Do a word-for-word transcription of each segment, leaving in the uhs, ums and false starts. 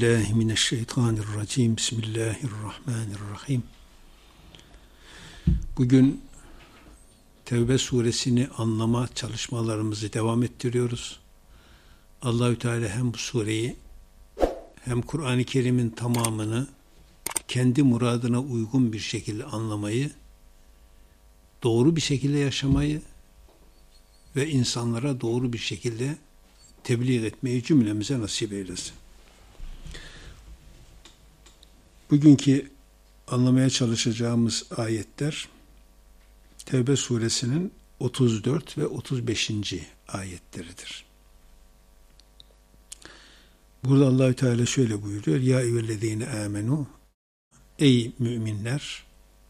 billahi mineşşeytanirracim. Bismillahirrahmanirrahim. Bugün Tevbe suresini anlama çalışmalarımızı devam ettiriyoruz. Allahü Teala hem bu sureyi hem Kur'an-ı Kerim'in tamamını kendi muradına uygun bir şekilde anlamayı, doğru bir şekilde yaşamayı ve insanlara doğru bir şekilde tebliğ etmeyi cümlemize nasip eylesin. Bugünkü anlamaya çalışacağımız ayetler Tevbe suresinin otuz dört ve otuz beşinci ayetleridir. Burada Allahü Teala şöyle buyuruyor: Ya eyyühellezine amenu, ey müminler,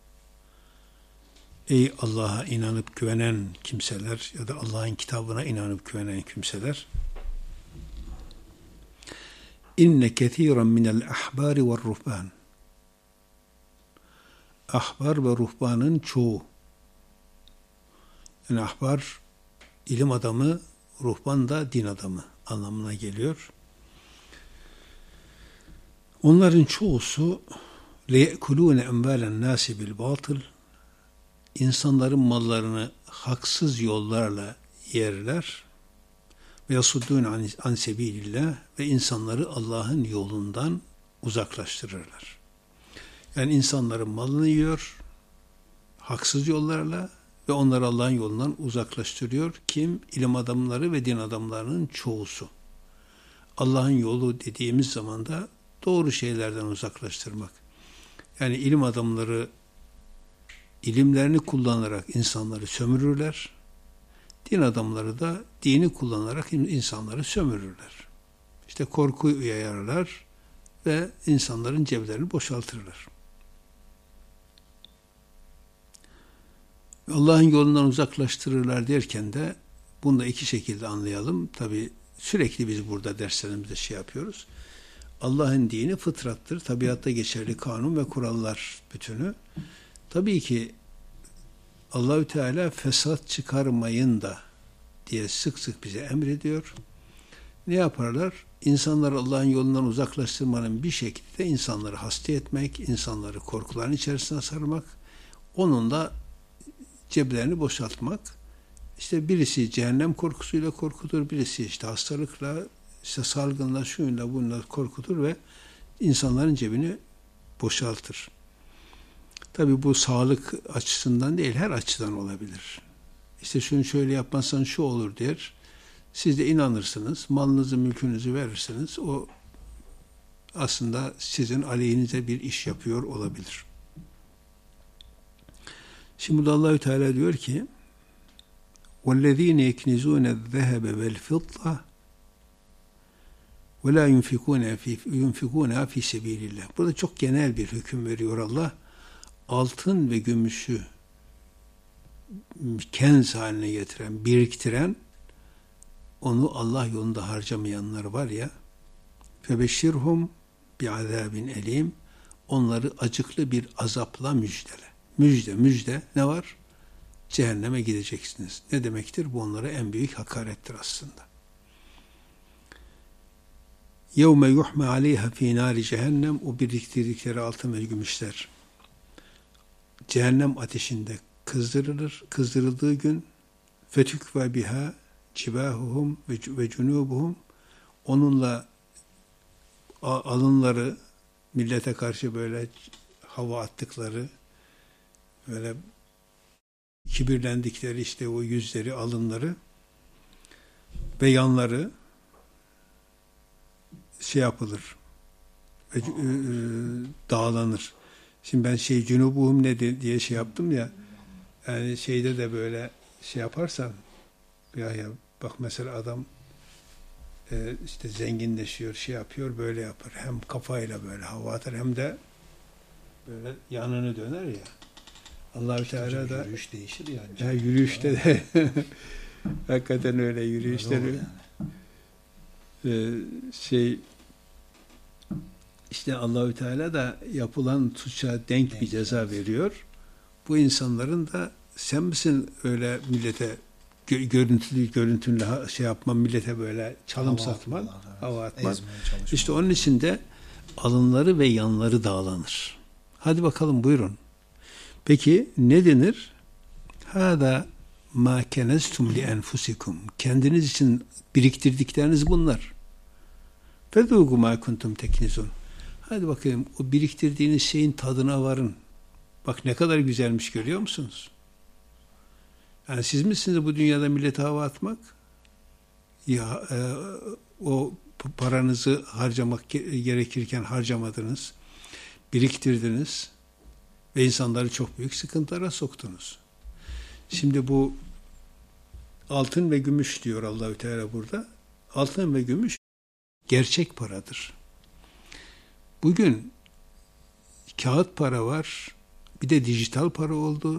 ey Allah'a inanıp güvenen kimseler ya da Allah'ın kitabına inanıp güvenen kimseler, inne kethiren minel ahbari ve ruhban, ahbar ve ruhbanın çoğu, yani ahbar ilim adamı, ruhban da din adamı anlamına geliyor. Onların çoğusu leyekulûne envâlen nâsi bil batıl, insanların mallarını haksız yollarla yerler ve yasuddûne an, an sebîlillah, ve insanları Allah'ın yolundan uzaklaştırırlar. Yani insanların malını yiyor haksız yollarla ve onları Allah'ın yolundan uzaklaştırıyor. Kim? İlim adamları ve din adamlarının çoğusu. Allah'ın yolu dediğimiz zaman da doğru şeylerden uzaklaştırmak. Yani ilim adamları ilimlerini kullanarak insanları sömürürler. Din adamları da dini kullanarak insanları sömürürler. İşte korkuyu yayarlar ve insanların ceplerini boşaltırlar. Allah'ın yolundan uzaklaştırırlar derken de bunu da iki şekilde anlayalım. Tabi sürekli biz burada derslerimizde şey yapıyoruz. Allah'ın dini fıtrattır. Tabiatta geçerli kanun ve kurallar bütünü. Tabii ki Allahü Teala fesat çıkarmayın da diye sık sık bize emrediyor. Ne yaparlar? İnsanları Allah'ın yolundan uzaklaştırmanın bir şekilde insanları hasta etmek, insanları korkuların içerisine sarmak, onun da ceplerini boşaltmak. İşte birisi cehennem korkusuyla korkutur, birisi işte hastalıkla, işte salgınla, şuyla, bununla korkutur ve insanların cebini boşaltır. Tabii bu sağlık açısından değil, her açıdan olabilir. İşte şunu şöyle yapmazsan şu olur der. Siz de inanırsınız, malınızı, mülkünüzü verirsiniz. O aslında sizin aleyhinize bir iş yapıyor olabilir. Şimdi burada Allahü Teala diyor ki: وَالَّذ۪ينَ يَكْنِزُونَ الذَّهَبَ وَالْفِضَّةَ وَلَا يُنْفِقُونَهَا ف۪ي سَب۪يلِ اللّٰهِ. Burada çok genel bir hüküm veriyor Allah. Altın ve gümüşü kenz haline getiren, biriktiren, onu Allah yolunda harcamayanlar var ya, فَبَشِّرْهُمْ بِعَذَابٍ elim, onları acıklı bir azapla müjdele. Müjde, müjde ne var? Cehenneme gideceksiniz. Ne demektir? Bu onlara en büyük hakarettir aslında. يَوْمَ يُحْمَ عَلَيْهَا ف۪ي نَارِ cehennem, o biriktirdikleri altın ve gümüşler cehennem ateşinde kızdırılır. Kızdırıldığı gün fetükve biha cibahuhum ve cunubuhum, onunla alınları, millete karşı böyle hava attıkları, böyle kibirlendikleri işte o yüzleri, alınları ve yanları şey yapılır ve e, dağlanır. Şimdi ben şey cunubuhum ne diye şey yaptım ya, yani şeyde de böyle şey yaparsan ya ya bak mesela adam e, işte zenginleşiyor, şey yapıyor, böyle yapar. Hem kafayla böyle hava atar hem de böyle yanını döner ya. Allah-u Teala da yürüyüş değişir yani. Ya yürüyüşte de hakikaten öyle yürüyüşleri yani. e, şey işte Allahü Teala da yapılan suça denk, denk bir ceza veriyor. Bu insanların da sen misin öyle millete görüntülü görüntülü şey yapma, millete böyle çalım hava satman, atmalar, hava atman. İşte onun için de alınları ve yanları dağlanır. Hadi bakalım buyurun. Peki ne denir? Hâdâ mâ keneztum li enfusikum. Kendiniz için biriktirdikleriniz bunlar. Fedûgû mâ kuntum teknizun. Hadi bakayım o biriktirdiğiniz şeyin tadına varın. Bak ne kadar güzelmiş, görüyor musunuz? Yani siz misiniz bu dünyada millete hava atmak? Ya e, o paranızı harcamak gerekirken harcamadınız, biriktirdiniz ve insanları çok büyük sıkıntılara soktunuz. Şimdi bu altın ve gümüş diyor Allahü Teala burada. Altın ve gümüş gerçek paradır. Bugün kağıt para var, bir de dijital para oldu.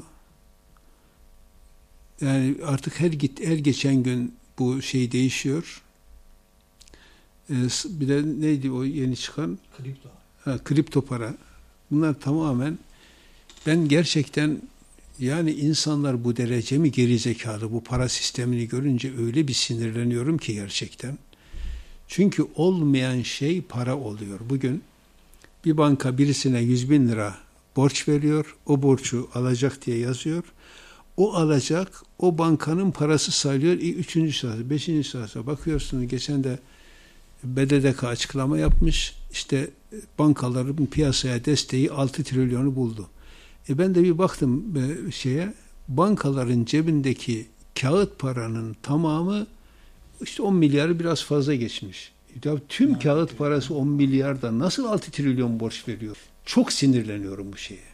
Yani artık her git her geçen gün bu şey değişiyor. Ee, bir de neydi o yeni çıkan? Kripto. Ha, kripto para. Bunlar tamamen, ben gerçekten yani insanlar bu derece mi gerizekalı, bu para sistemini görünce öyle bir sinirleniyorum ki gerçekten. Çünkü olmayan şey para oluyor. Bugün bir banka birisine yüz bin lira borç veriyor, o borcu alacak diye yazıyor. O alacak, o bankanın parası sayılıyor. Üçüncü sırası, beşinci sırası. Bakıyorsunuz geçen de B D D K açıklama yapmış. İşte bankaların piyasaya desteği altı trilyonu buldu. E ben de bir baktım şeye, bankaların cebindeki kağıt paranın tamamı işte on milyarı biraz fazla geçmiş. Ya tüm yani, kağıt parası on milyarda nasıl altı trilyon borç veriyor? Çok sinirleniyorum bu şeye.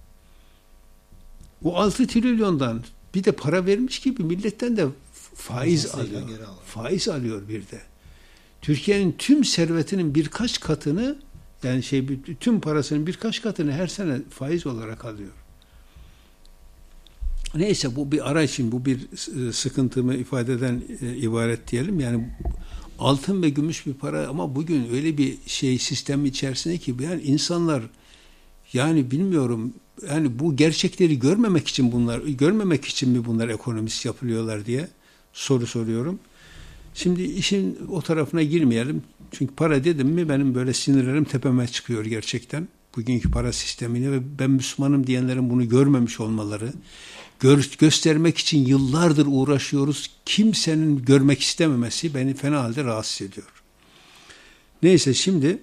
O altı trilyondan bir de para vermiş gibi milletten de faiz alıyor. Faiz alıyor bir de. Türkiye'nin tüm servetinin birkaç katını, yani şey tüm parasının birkaç katını her sene faiz olarak alıyor. Neyse bu bir ara için, bu bir sıkıntımı ifade eden e, ibaret diyelim. Yani altın ve gümüş bir para ama bugün öyle bir şey sistem içerisinde ki yani insanlar, yani bilmiyorum, yani bu gerçekleri görmemek için bunlar görmemek için mi bunlar ekonomist yapılıyorlar diye soru soruyorum. Şimdi işin o tarafına girmeyelim. Çünkü para dedim mi benim böyle sinirlerim tepeme çıkıyor gerçekten. Bugünkü para sistemini ve ben Müslümanım diyenlerin bunu görmemiş olmaları, gör, göstermek için yıllardır uğraşıyoruz. Kimsenin görmek istememesi beni fena halde rahatsız ediyor. Neyse şimdi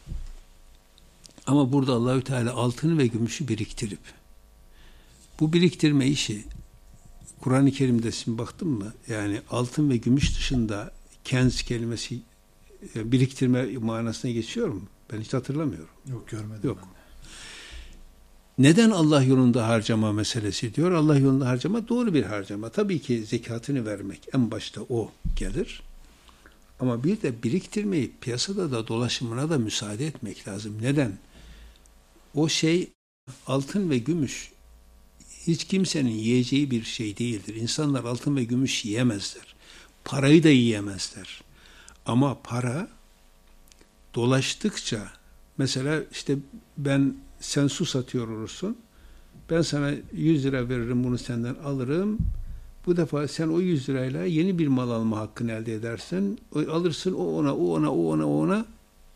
ama burada Allahü Teala altını ve gümüşü biriktirip bu biriktirme işi Kur'an-ı Kerim'de şimdi baktın mı? Yani altın ve gümüş dışında kenz kelimesi biriktirme manasına geçiyor mu? Ben hiç hatırlamıyorum. Yok, görmedim. Yok. Ben de. Neden Allah yolunda harcama meselesi diyor? Allah yolunda harcama doğru bir harcama. Tabii ki zekatını vermek en başta o gelir. Ama bir de biriktirmeyi piyasada da dolaşımına da müsaade etmek lazım. Neden? O şey altın ve gümüş hiç kimsenin yiyeceği bir şey değildir. İnsanlar altın ve gümüş yiyemezler. Parayı da yiyemezler. Ama para dolaştıkça, mesela işte ben, sen su satıyor olursun. Ben sana yüz lira veririm, bunu senden alırım. Bu defa sen o yüz lirayla yeni bir mal alma hakkını elde edersin. O, alırsın, o ona, o ona, o ona, o ona.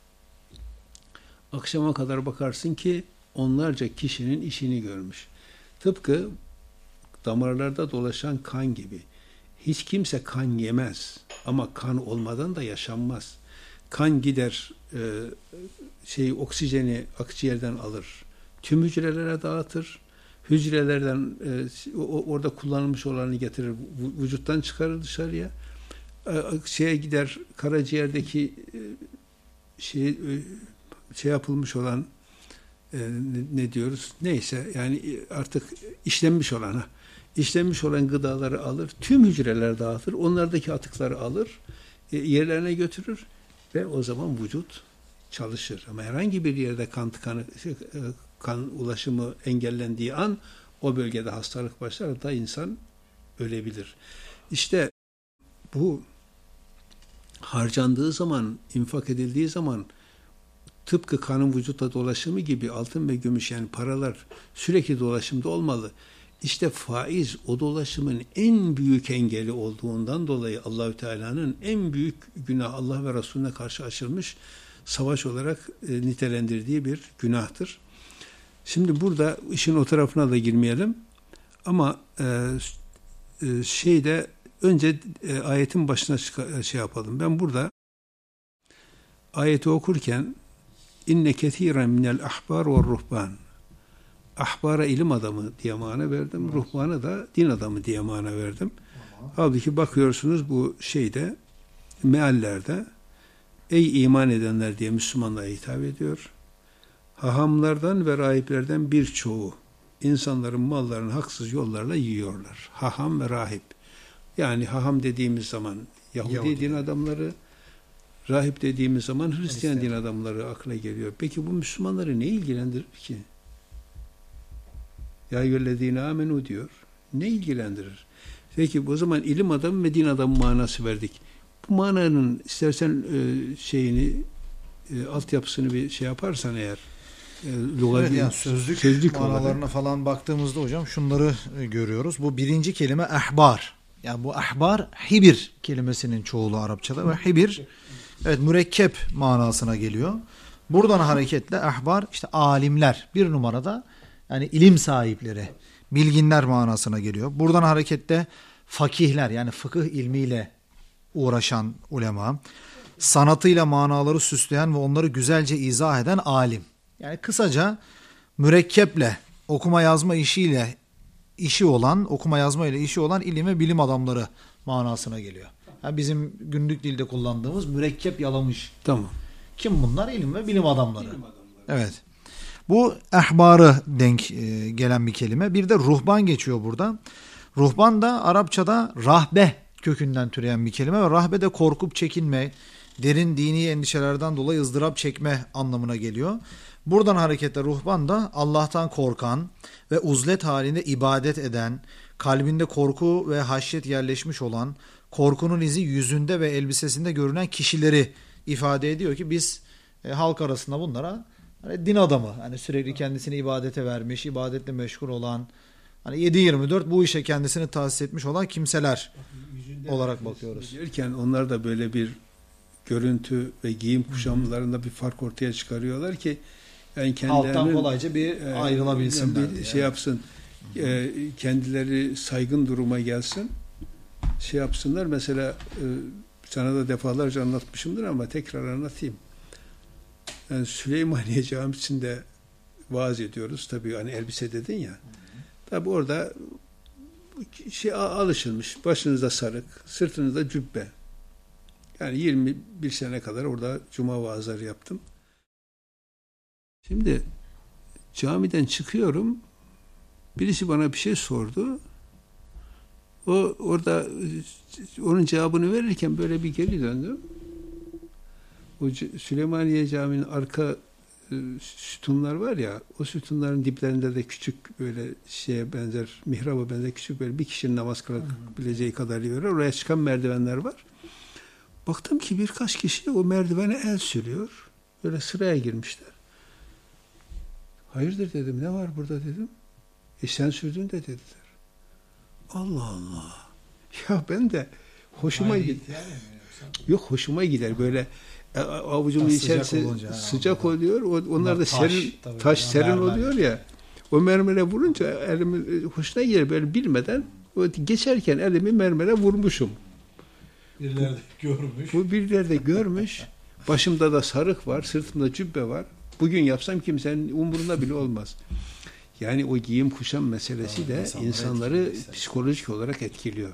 Akşama kadar bakarsın ki onlarca kişinin işini görmüş. Tıpkı damarlarda dolaşan kan gibi. Hiç kimse kan yemez ama kan olmadan da yaşanmaz. Kan gider, e, şey oksijeni akciğerden alır, tüm hücrelere dağıtır. Hücrelerden e, o, orada kullanılmış olanı getirir, vücuttan çıkarır dışarıya. E, şeye gider, karaciğerdeki e, şey e, şey yapılmış olan e, ne, ne diyoruz? Neyse yani artık işlenmiş olan ha. İşlenmiş olan gıdaları alır, tüm hücreler dağıtır, onlardaki atıkları alır, e, yerlerine götürür ve o zaman vücut çalışır. Ama herhangi bir yerde kan tıkanı, kan ulaşımı engellendiği an o bölgede hastalık başlar, hatta insan ölebilir. İşte bu harcandığı zaman, infak edildiği zaman tıpkı kanın vücutta dolaşımı gibi altın ve gümüş, yani paralar sürekli dolaşımda olmalı. İşte faiz o dolaşımın en büyük engeli olduğundan dolayı Allahü Teala'nın en büyük günah Allah ve Resulüne karşı açılmış savaş olarak e, nitelendirdiği bir günahtır. Şimdi burada işin o tarafına da girmeyelim. Ama e, e, şeyde önce e, ayetin başına çıka- şey yapalım. Ben burada ayeti okurken inne kethiren minel ahbar ve ruhban, ahbara ilim adamı diye mana verdim. Ruhbana da din adamı diye mana verdim. Halbuki bakıyorsunuz bu şeyde meallerde ey iman edenler diye Müslümanlara hitap ediyor. Hahamlardan ve rahiplerden birçoğu insanların mallarını haksız yollarla yiyorlar. Haham ve rahip. Yani haham dediğimiz zaman Yahudi, Yahudi. din adamları, rahip dediğimiz zaman Hristiyan, Hristiyan din adamları akla geliyor. Peki bu Müslümanları ne ilgilendirir ki? Ya eyyühellezine amenu diyor. Ne ilgilendirir? Peki o zaman ilim adamı ve din adamı manası verdik. Bu mananın istersen e, şeyini e, altyapısını bir şey yaparsan eğer e, evet, yani sözlük, sözlük manalarına olarak falan baktığımızda hocam şunları e, görüyoruz. Bu birinci kelime ahbar. Yani bu ahbar hibir kelimesinin çoğulu Arapçada ve hibir evet mürekkep manasına geliyor. Buradan hareketle ahbar işte alimler bir numarada yani ilim sahipleri, bilginler manasına geliyor. Buradan hareketle fakihler yani fıkıh ilmiyle uğraşan ulema, sanatıyla manaları süsleyen ve onları güzelce izah eden alim. Yani kısaca mürekkeple okuma yazma işiyle işi olan, okuma yazma ile işi olan ilim ve bilim adamları manasına geliyor. Yani bizim günlük dilde kullandığımız mürekkep yalamış. Tamam. Kim bunlar? İlim ve bilim adamları. Bilim adamları. Evet. Bu ehbarı denk e, gelen bir kelime. Bir de ruhban geçiyor burada. Ruhban da Arapçada rahbe kökünden türeyen bir kelime ve rahbe de korkup çekinme, derin dini endişelerden dolayı ızdırap çekme anlamına geliyor. Buradan hareketle ruhban da Allah'tan korkan ve uzlet halinde ibadet eden, kalbinde korku ve haşyet yerleşmiş olan, korkunun izi yüzünde ve elbisesinde görünen kişileri ifade ediyor ki biz e, halk arasında bunlara hani din adamı, hani sürekli kendisini ibadete vermiş, ibadetle meşgul olan, hani yedi yirmi dört bu işe kendisini tahsis etmiş olan kimseler yüzünde olarak bakıyoruz. Derken onlar da böyle bir görüntü ve giyim kuşamlarında bir fark ortaya çıkarıyorlar ki yani halktan kolayca bir e, ayrılabilsinler. Yani bir şey yapsın, e, kendileri saygın duruma gelsin, şey yapsınlar. Mesela e, sana da defalarca anlatmışımdır ama tekrar anlatayım. Yani Süleymaniye Camisi'nde vaaz ediyoruz. Tabii hani elbise dedin ya. Tabii orada şey alışılmış. Başınızda sarık, sırtınızda cübbe. Yani yirmi bir sene kadar orada cuma vaazları yaptım. Şimdi camiden çıkıyorum. Birisi bana bir şey sordu. O orada onun cevabını verirken böyle bir geri döndüm. O Süleymaniye Camii'nin arka sütunlar var ya, o sütunların diplerinde de küçük böyle şeye benzer, mihraba benzer küçük böyle bir kişinin namaz kılabileceği kadar yer var. Oraya çıkan merdivenler var. Baktım ki birkaç kişi o merdivene el sürüyor. Böyle sıraya girmişler. Hayırdır dedim, ne var burada dedim. E sen sürdün de dediler. Allah Allah. Ya ben de hoşuma gider. Yok hoşuma gider böyle avucumun içerisi sıcak, sıcak oluyor. Onlar da taş, serin tabii, taş serin mermer oluyor ya. O mermere vurunca elimi hoşuna gider böyle bilmeden o geçerken elimi mermere vurmuşum. Birileri de görmüş. Bu birileri de görmüş. Başımda da sarık var, sırtımda cübbe var. Bugün yapsam kimsenin umurunda bile olmaz. Yani o giyim kuşam meselesi tamam, de insanları, insanları psikolojik olarak etkiliyor.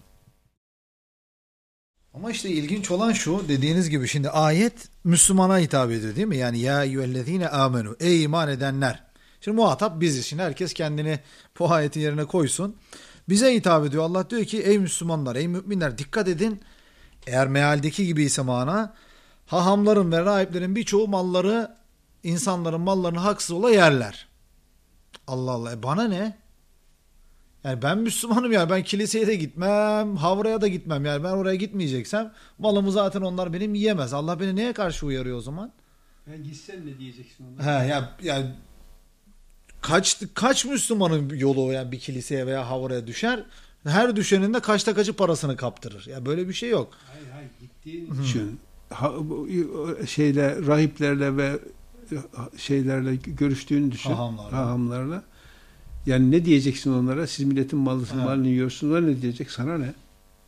Ama işte ilginç olan şu, dediğiniz gibi şimdi ayet Müslümana hitap ediyor değil mi? Yani ya eyyühellezine amenu, ey iman edenler. Şimdi muhatap biziz. Şimdi herkes kendini bu ayetin yerine koysun. Bize hitap ediyor. Allah diyor ki ey Müslümanlar, ey müminler dikkat edin. Eğer mealdeki gibi ise mana, hahamların ve rahiplerin birçoğu malları, insanların mallarını haksız ola yerler. Allah Allah, e bana ne? Yani ben Müslümanım ya, ben kiliseye de gitmem, havraya da gitmem. Yani ben oraya gitmeyeceksem malımı zaten onlar benim yiyemez. Allah beni neye karşı uyarıyor o zaman? Ben gitsen ne diyeceksin onlar? He ya yani kaç kaç Müslümanın yolu o yani bir kiliseye veya havraya düşer? Her düşenin de kaçta kaçı parasını kaptırır. Ya böyle bir şey yok. Hayır hayır gittiğin için ha, şeyle rahiplerle ve şeylerle görüştüğünü düşün. Hahamlarla. Hahamlarla. Yani ne diyeceksin onlara? Siz milletin malını, evet. malını yiyorsunuz. Onlar ne diyecek? Sana ne?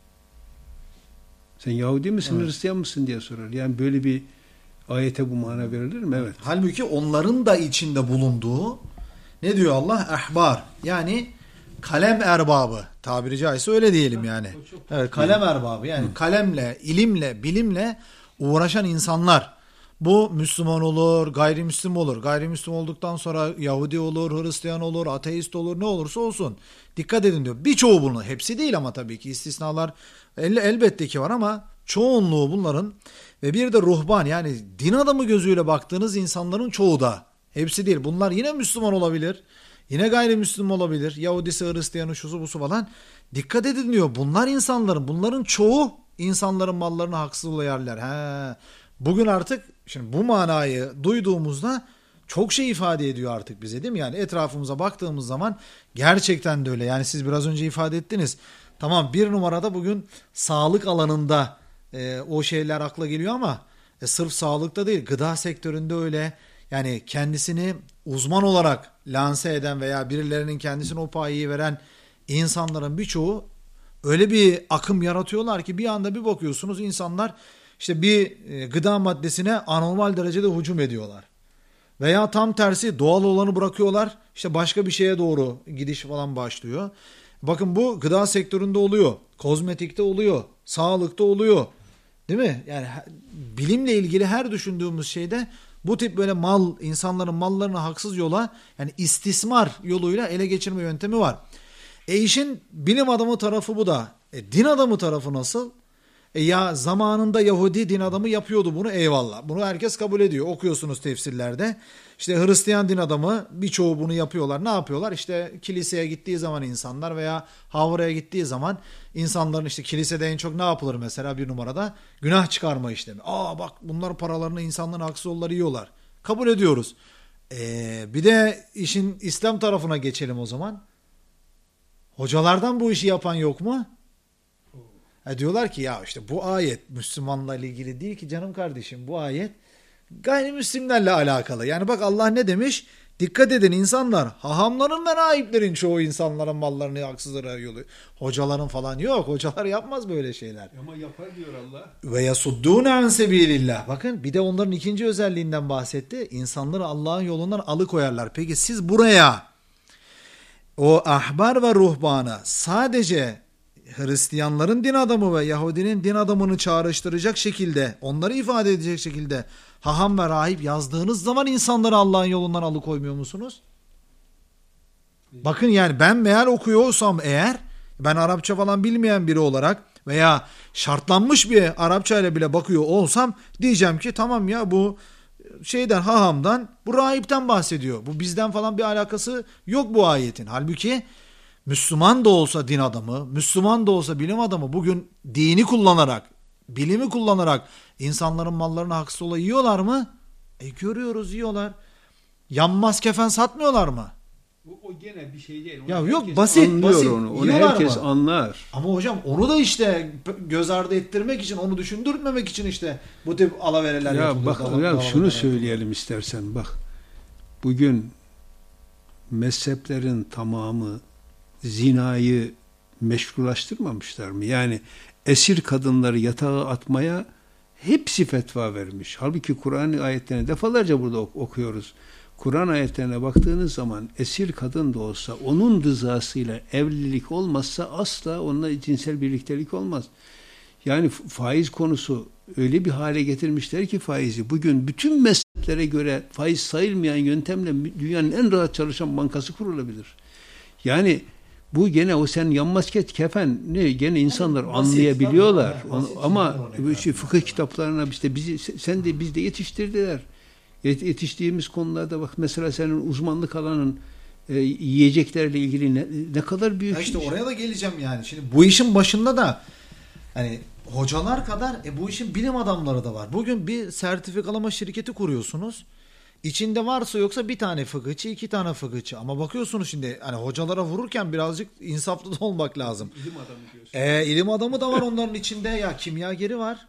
Sen Yahudi misin, evet. Hristiyan mısın diye sorar. Yani böyle bir ayete bu mana verilir mi? Evet. Halbuki onların da içinde bulunduğu, ne diyor Allah? Ehbar. Yani kalem erbabı. Tabiri caizse öyle diyelim yani. Evet, kalem erbabı. Yani Hı. kalemle, ilimle, bilimle uğraşan insanlar. Bu Müslüman olur, gayrimüslim olur. Gayrimüslim olduktan sonra Yahudi olur, Hristiyan olur, ateist olur, ne olursa olsun. Dikkat edin diyor. Birçoğu bunu, hepsi değil ama tabii ki istisnalar el, elbette ki var ama çoğunluğu bunların ve bir de ruhban, yani din adamı gözüyle baktığınız insanların çoğu da, hepsi değil. Bunlar yine Müslüman olabilir, yine gayrimüslim olabilir, Yahudisi, Hristiyanı, şusu busu falan. Dikkat edin diyor. Bunlar insanların, bunların çoğu insanların mallarını haksız yerler. He. Bugün artık şimdi bu manayı duyduğumuzda çok şey ifade ediyor artık bize, değil mi? Yani etrafımıza baktığımız zaman gerçekten de öyle. Yani siz biraz önce ifade ettiniz. Tamam, bir numarada bugün sağlık alanında e, o şeyler akla geliyor ama e, sırf sağlıkta değil, gıda sektöründe öyle. Yani kendisini uzman olarak lanse eden veya birilerinin kendisine o payı veren insanların birçoğu öyle bir akım yaratıyorlar ki bir anda bir bakıyorsunuz insanlar İşte bir gıda maddesine anormal derecede hücum ediyorlar. Veya tam tersi doğal olanı bırakıyorlar. İşte başka bir şeye doğru gidiş falan başlıyor. Bakın bu gıda sektöründe oluyor. Kozmetikte oluyor. Sağlıkta oluyor. Değil mi? Yani bilimle ilgili her düşündüğümüz şeyde bu tip böyle mal, insanların mallarını haksız yola, yani istismar yoluyla ele geçirme yöntemi var. E işin bilim adamı tarafı bu da. E din adamı tarafı nasıl? E ya zamanında Yahudi din adamı yapıyordu bunu, eyvallah. Bunu herkes kabul ediyor. Okuyorsunuz tefsirlerde. İşte Hristiyan din adamı birçoğu bunu yapıyorlar. Ne yapıyorlar? İşte kiliseye gittiği zaman insanlar veya havraya gittiği zaman insanların, işte kilisede en çok ne yapılır mesela bir numarada? Günah çıkarma işlemi. Aa bak, bunlar paralarını insanların haksız yolları yiyorlar. Kabul ediyoruz. Ee, bir de işin İslam tarafına geçelim o zaman. Hocalardan bu işi yapan yok mu? E diyorlar ki ya işte bu ayet Müslümanla ilgili değil ki canım kardeşim, bu ayet gayrimüslimlerle alakalı. Yani bak Allah ne demiş? Dikkat edin insanlar, hahamların ve rahiplerin çoğu insanların mallarını haksızlara yolu. Hocaların falan yok. Hocalar yapmaz böyle şeyler. Ama yapar diyor Allah. Ve yasuddûne an sebilillah. Bakın bir de onların ikinci özelliğinden bahsetti. İnsanları Allah'ın yolundan alıkoyarlar. Peki siz buraya o ahbar ve ruhbana sadece Hristiyanların din adamı ve Yahudinin din adamını çağrıştıracak şekilde, onları ifade edecek şekilde haham ve rahip yazdığınız zaman insanları Allah'ın yolundan alıkoymuyor musunuz? Bakın yani ben meal okuyorsam eğer, ben Arapça falan bilmeyen biri olarak veya şartlanmış bir Arapça ile bile bakıyor olsam diyeceğim ki tamam ya, bu şeyden, hahamdan, bu rahipten bahsediyor. Bu bizden falan bir alakası yok bu ayetin. Halbuki Müslüman da olsa din adamı, Müslüman da olsa bilim adamı bugün dini kullanarak, bilimi kullanarak insanların mallarını haksız ola yiyorlar mı? E görüyoruz, yiyorlar. Yanmaz kefen satmıyorlar mı? O, o gene bir şey değil. Onu ya yok, basit basit. Onu, onu herkes mı? anlar. Ama hocam onu da işte göz ardı ettirmek için, onu düşündürtmemek için işte bu tip alavereler ya yapılıyor. Bak, dal- ya şunu söyleyelim istersen, bak. Bugün mezheplerin tamamı zinayı meşrulaştırmamışlar mı? Yani esir kadınları yatağa atmaya hepsi fetva vermiş. Halbuki Kur'an ayetlerini defalarca burada okuyoruz. Kur'an ayetlerine baktığınız zaman esir kadın da olsa onun rızasıyla evlilik olmazsa asla onunla cinsel birliktelik olmaz. Yani faiz konusu öyle bir hale getirmişler ki faizi. Bugün bütün mezheplere göre faiz sayılmayan yöntemle dünyanın en rahat çalışan bankası kurulabilir. Yani bu gene o sen yanmaz kefen ne gene insanlar yani anlayabiliyorlar. Yani, ama şey, fıkıh kitaplarına işte bizi sen de biz de yetiştirdiler. Yetiştiğimiz konularda bak mesela senin uzmanlık alanın e, yiyeceklerle ilgili ne, ne kadar büyük. Ya işte oraya da geleceğim yani. Şimdi bu işin başında da hani hocalar kadar e, bu işin bilim adamları da var. Bugün bir sertifikalama şirketi kuruyorsunuz. İçinde varsa yoksa bir tane fıkıhçı, iki tane fıkıhçı. Ama bakıyorsunuz şimdi hani hocalara vururken birazcık insaflı da olmak lazım. İlim adamı diyorsun. E, ilim adamı da var onların içinde. Ya kimyageri var.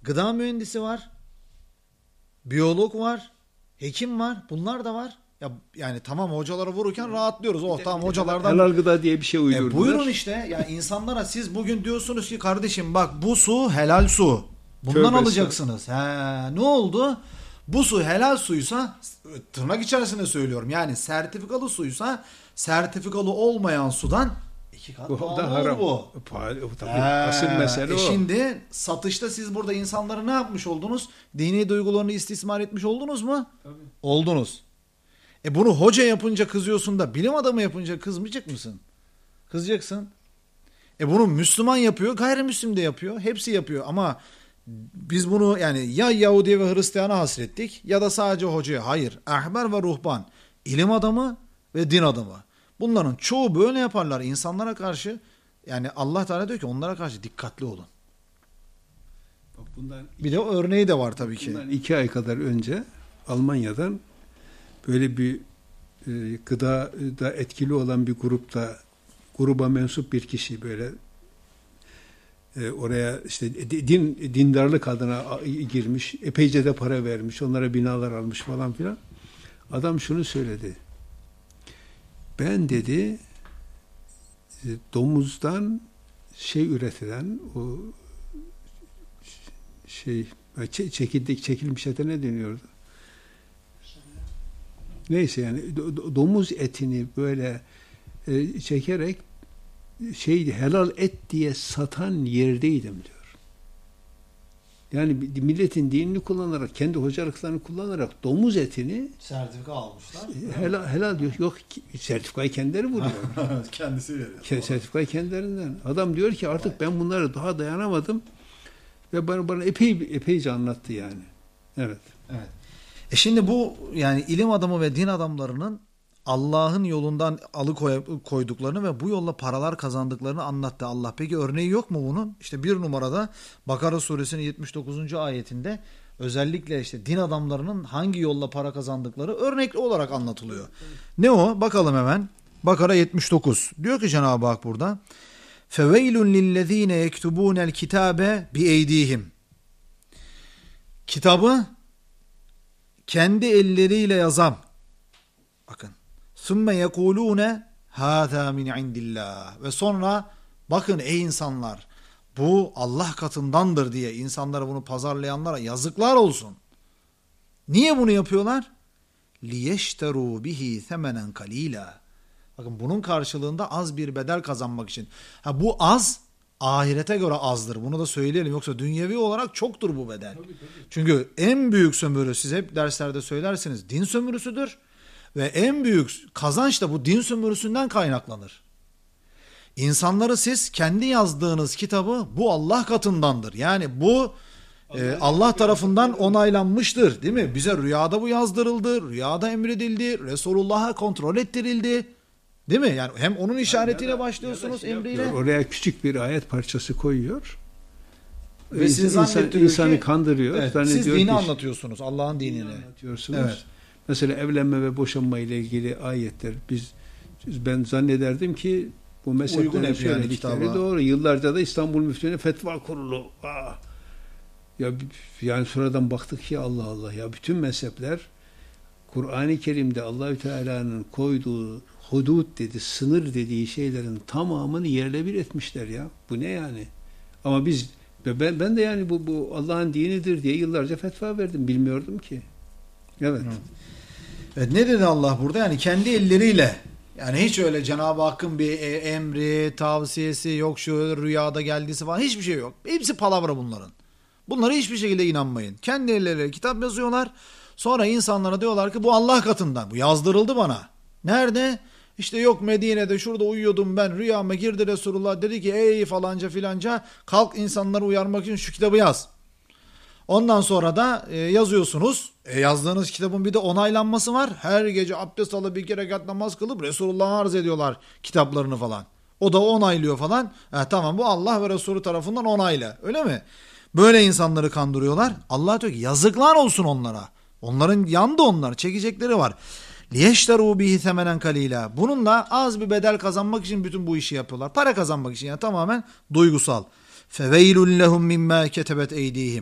Gıda mühendisi var. Biyolog var. Hekim var. Bunlar da var. Ya yani tamam, hocalara vururken rahatlıyoruz. Oh tamam, hocalardan. Helal gıda diye bir şey uydurdular. E buyurun işte. Ya yani insanlara siz bugün diyorsunuz ki kardeşim bak bu su helal su. Bundan Tövbe alacaksınız. He, ne oldu? Bu su helal suysa, tırnak içerisinde söylüyorum, yani sertifikalı suysa sertifikalı olmayan sudan iki kat pahalı bu. Tabii, asıl mesele e o. Şimdi satışta siz burada insanları ne yapmış oldunuz? Dini duygularını istismar etmiş oldunuz mu? Tabii. Oldunuz. E bunu hoca yapınca kızıyorsun da bilim adamı yapınca kızmayacak mısın? Kızacaksın. E bunu Müslüman yapıyor, gayrimüslim de yapıyor. Hepsi yapıyor ama biz bunu yani ya Yahudi ve Hristiyan'a hasrettik ya da sadece hocaya. Hayır. Ahber ve ruhban, ilim adamı ve din adamı. Bunların çoğu böyle yaparlar insanlara karşı. Yani Allah Teala diyor ki onlara karşı dikkatli olun. Bak bundan bir iki, de örneği de var tabii ki. Bundan iki ay kadar önce Almanya'dan böyle bir e, gıdada etkili olan bir grupta, gruba mensup bir kişi böyle e, oraya işte din dindarlık adına girmiş, epeyce de para vermiş, onlara binalar almış falan filan. Adam şunu söyledi. Ben dedi domuzdan şey üretilen o şey çekildik çekilmiş ete ne deniyordu? Neyse yani domuz etini böyle e, çekerek şey helal et diye satan yerdeydim diyor. Yani milletin dinini kullanarak, kendi hocalıklarını kullanarak domuz etini sertifika almışlar. Helal, helal diyor. Yok, sertifikayı kendileri vuruyor. Kendisi veriyor. Sertifikayı kendilerinden. Adam diyor ki artık ben bunları daha dayanamadım ve bana, bana epey epeyce anlattı yani. Evet. Evet. E şimdi bu yani ilim adamı ve din adamlarının Allah'ın yolundan alıkoyduklarını ve bu yolla paralar kazandıklarını anlattı Allah. Peki örneği yok mu bunun? İşte bir numarada Bakara suresinin yetmiş dokuzuncu ayetinde özellikle işte din adamlarının hangi yolla para kazandıkları örnekli olarak anlatılıyor. Ne o? Bakalım hemen. Bakara yetmiş dokuz. Diyor ki Cenab-ı Hak burada: "Feveylun lillezine yektubunel kitabe bi'eydihim." Kitabı kendi elleriyle yazan, bakın, sümme yekulune hâzâ min indillah, ve sonra bakın ey insanlar bu Allah katındandır diye insanlara bunu pazarlayanlara yazıklar olsun. Niye bunu yapıyorlar? Liyeşterû bihi semenen kalîlâ. Bakın bunun karşılığında az bir bedel kazanmak için. Ha, bu az ahirete göre azdır. Bunu da söyleyelim. Yoksa dünyevi olarak çoktur bu bedel. Tabii, tabii. Çünkü en büyük sömürü, siz hep derslerde söylersiniz, din sömürüsüdür. Ve en büyük kazanç da bu din sömürüsünden kaynaklanır. İnsanları siz kendi yazdığınız kitabı bu Allah katındandır. Yani bu e, Allah tarafından onaylanmıştır, değil mi? Bize rüyada bu yazdırıldı, rüyada emredildi, Resulullah'a kontrol ettirildi. Değil mi? Yani hem onun işaretiyle başlıyorsunuz, emriyle. Oraya küçük bir ayet parçası koyuyor. Ve siz insan, insanı kandırıyor. Evet, siz dini ki, anlatıyorsunuz, Allah'ın dinini. Anlatıyorsunuz. Evet. Mesela evlenme ve boşanma ile ilgili ayetler, biz ben zannederdim ki bu mezheplerin söyledikleri yani doğru. Yıllarca da İstanbul Müftülüğü'ne fetva kurulu. Aa. Ya yani sonradan baktık ki Allah Allah ya, bütün mezhepler Kur'an-ı Kerim'de Allahü Teala'nın koyduğu hudud dedi, sınır dediği şeylerin tamamını yerle bir etmişler ya. Bu ne yani? Ama biz ben ben de yani bu bu Allah'ın dinidir diye yıllarca fetva verdim. Bilmiyordum ki. Evet. Evet. Evet, ne dedi Allah burada? Yani kendi elleriyle. Yani hiç öyle Cenab-ı Hakk'ın bir emri, tavsiyesi yok, şöyle rüyada geldiyse falan hiçbir şey yok. Hepsi palavra bunların. Bunlara hiçbir şekilde inanmayın. Kendi elleriyle kitap yazıyorlar. Sonra insanlara diyorlar ki bu Allah katından. Bu yazdırıldı bana. Nerede? İşte yok Medine'de şurada uyuyordum ben, rüyama girdi Resulullah, dedi ki ey falanca filanca kalk insanları uyarmak için şu kitabı yaz. Ondan sonra da e, yazıyorsunuz. E, yazdığınız kitabın bir de onaylanması var. Her gece abdest alıp bir kere rekat namaz kılıp Resulullah'a arz ediyorlar kitaplarını falan. O da onaylıyor falan. E, tamam bu Allah ve Resulü tarafından onayla. Öyle mi? Böyle insanları kandırıyorlar. Allah diyor ki yazıklar olsun onlara. Onların yandı onlar. Çekecekleri var. Liyeşterû bihi semenen kalîlâ. Bununla az bir bedel kazanmak için bütün bu işi yapıyorlar. Para kazanmak için, yani tamamen duygusal. Feveylun lehum mimma ketebet eydihim.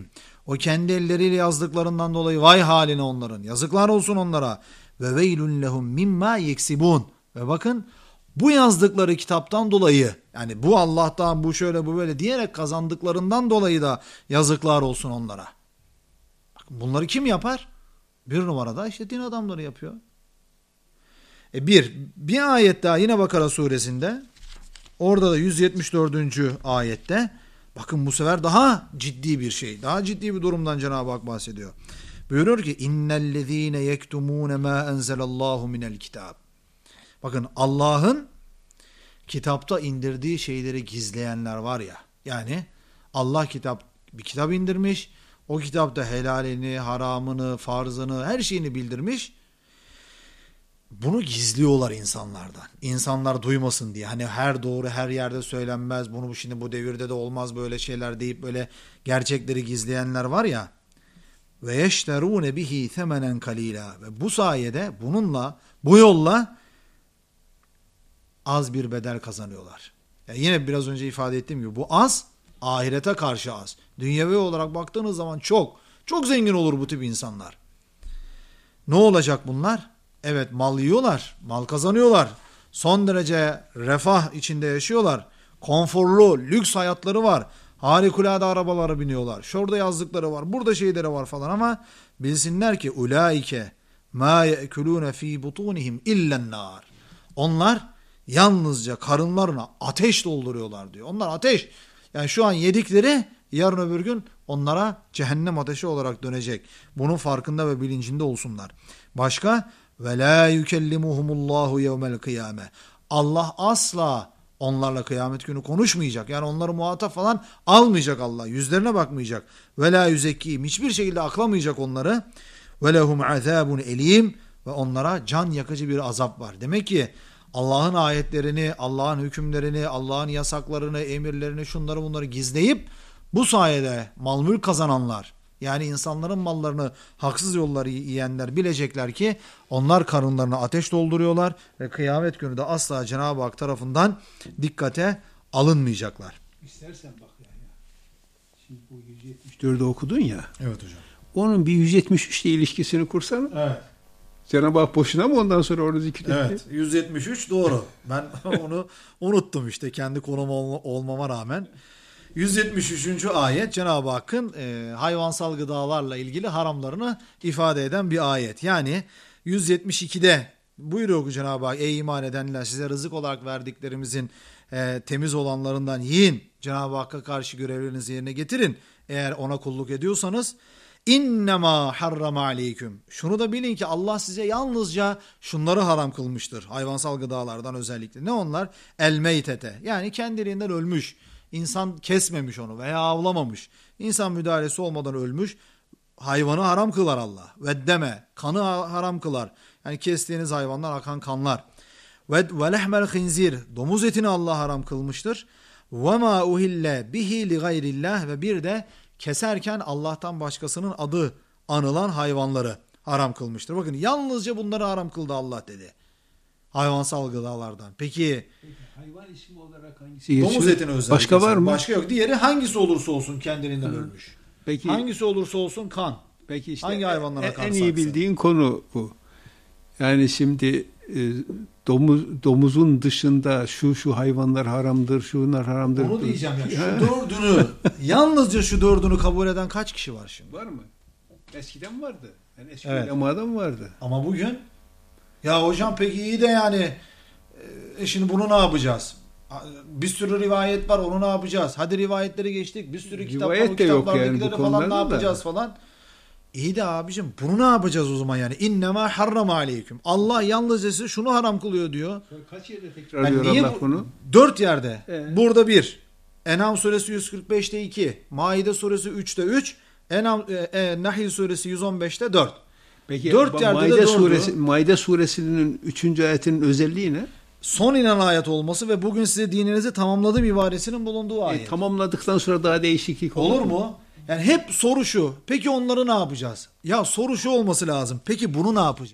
O kendi elleriyle yazdıklarından dolayı vay haline onların. Yazıklar olsun onlara. Ve veylun lehum mimma yeksibun. Ve bakın bu yazdıkları kitaptan dolayı, yani bu Allah'tan, bu şöyle bu böyle diyerek kazandıklarından dolayı da yazıklar olsun onlara. Bakın bunları kim yapar? Bir numarada işte din adamları yapıyor. E bir, bir ayet daha yine Bakara suresinde, orada da yüz yetmiş dördüncü ayette, bakın bu sefer daha ciddi bir şey, daha ciddi bir durumdan Cenab-ı Hak bahsediyor. Buyuruyor ki innellezîne yektumûne mâ enzelallahu minel kitâb. Bakın Allah'ın kitapta indirdiği şeyleri gizleyenler var ya, yani Allah kitap bir kitap indirmiş, o kitapta helalini, haramını, farzını, her şeyini bildirmiş. Bunu gizliyorlar insanlardan. İnsanlar duymasın diye. Hani her doğru her yerde söylenmez. Bunu şimdi bu devirde de olmaz böyle şeyler deyip böyle gerçekleri gizleyenler var ya. Ve yeşterune bihi themenen kalila. Ve bu sayede bununla, bu yolla az bir bedel kazanıyorlar. Yani yine biraz önce ifade ettiğim gibi bu az, ahirete karşı az. Dünyevi olarak baktığınız zaman çok, çok zengin olur bu tip insanlar. Ne olacak bunlar? Evet, mal yiyorlar, mal kazanıyorlar. Son derece refah içinde yaşıyorlar. Konforlu, lüks hayatları var. Harikulade arabalara biniyorlar. Şurada yazdıkları var, burada şeyleri var falan ama bilsinler ki ulaike ma yekulune fi butunihim illen nar. Onlar yalnızca karınlarına ateş dolduruyorlar diyor. Onlar ateş. Yani şu an yedikleri yarın öbür gün onlara cehennem ateşi olarak dönecek. Bunun farkında ve bilincinde olsunlar. Başka ve la yukellimuhumullahu yevmel kıyame. Allah asla onlarla kıyamet günü konuşmayacak. Yani onları muhatap falan almayacak Allah. Yüzlerine bakmayacak. Ve la yüzekkihim. Hiçbir şekilde aklamayacak onları. Ve lehum azabun elim. Ve onlara can yakıcı bir azap var. Demek ki Allah'ın ayetlerini, Allah'ın hükümlerini, Allah'ın yasaklarını, emirlerini, şunları bunları gizleyip bu sayede mal mülk kazananlar, yani insanların mallarını haksız yolları yiyenler bilecekler ki onlar karınlarına ateş dolduruyorlar ve kıyamet günü de asla Cenab-ı Hak tarafından dikkate alınmayacaklar. İstersen bak ya. Şimdi bu yüz yetmiş dördü okudun ya. Evet hocam. Onun bir yüz yetmiş üç ile ilişkisini kursana. Evet. Cenab-ı Hak boşuna mı ondan sonra onu zikretti? Evet, yüz yetmiş üç doğru. Ben onu unuttum işte kendi konum olmama rağmen. yüz yetmiş üçüncü ayet Cenab-ı Hakk'ın e, hayvansal gıdalarla ilgili haramlarını ifade eden bir ayet. Yani yüz yetmiş ikide buyuruyor ki Cenab-ı Hak, ey iman edenler, size rızık olarak verdiklerimizin e, temiz olanlarından yiyin. Cenab-ı Hakk'a karşı görevlerinizi yerine getirin. Eğer ona kulluk ediyorsanız. İnnemâ harrama aleyküm. Şunu da bilin ki Allah size yalnızca şunları haram kılmıştır. Hayvansal gıdalardan özellikle. Ne onlar? El meytete. Yani kendiliğinden ölmüş. İnsan kesmemiş onu veya avlamamış. İnsan müdahalesi olmadan ölmüş. Hayvanı haram kılar Allah. Ve deme. Kanı haram kılar. Yani kestiğiniz hayvanlar akan kanlar. Ve lehmel khinzir. Domuz etini Allah haram kılmıştır. Ve ma uhille bihi li gayrillah. Ve bir de keserken Allah'tan başkasının adı anılan hayvanları haram kılmıştır. Bakın yalnızca bunları haram kıldı Allah dedi. Hayvansal gıdalardan. Peki, Peki hayvan ismi olarak hangisi? Domuz etini özellikle. Başka var mı? Başka yok. Diğeri hangisi olursa olsun kendiliğinden Hı. ölmüş. Peki, hangisi olursa olsun kan. Peki işte hangi hayvanlara en, kan en iyi saksa? bildiğin konu bu. Yani şimdi e, domuz domuzun dışında şu şu hayvanlar haramdır, şunlar haramdır. Onu diyeceğim ya. Şu dördünü yalnızca şu dördünü kabul eden kaç kişi var şimdi? Var mı? Eskiden vardı. Yani eski evet. ulemadan vardı. Ama bugün ya hocam peki iyi de yani e, şimdi bunu ne yapacağız? Bir sürü rivayet var, onu ne yapacağız? Hadi rivayetleri geçtik. Bir sürü kitap var, o kitaplardakileri yani falan ne yapacağız da. falan. İyi de abicim bunu ne yapacağız o zaman yani? İnnemâ harrama aleyküm. Allah yalnızca size şunu haram kılıyor diyor. Kaç yerde tekrarlıyor yani Allah bunu? Dört yerde. Ee? Burada bir. En'am suresi yüz kırk beşte iki. Maide suresi üçte üç. En'am, e, e, Nahl suresi yüz on beşte dört. Peki dört yerde Maide de suresi, Maide suresinin üçüncü ayetinin özelliği ne? Son inen ayet olması ve bugün size dininizi tamamladım ibaresinin bulunduğu ayet. E, tamamladıktan sonra daha değişiklik olur, olur mu? Yani hep soru şu. Peki onları ne yapacağız? Ya soru şu olması lazım. Peki bunu ne yapacağız?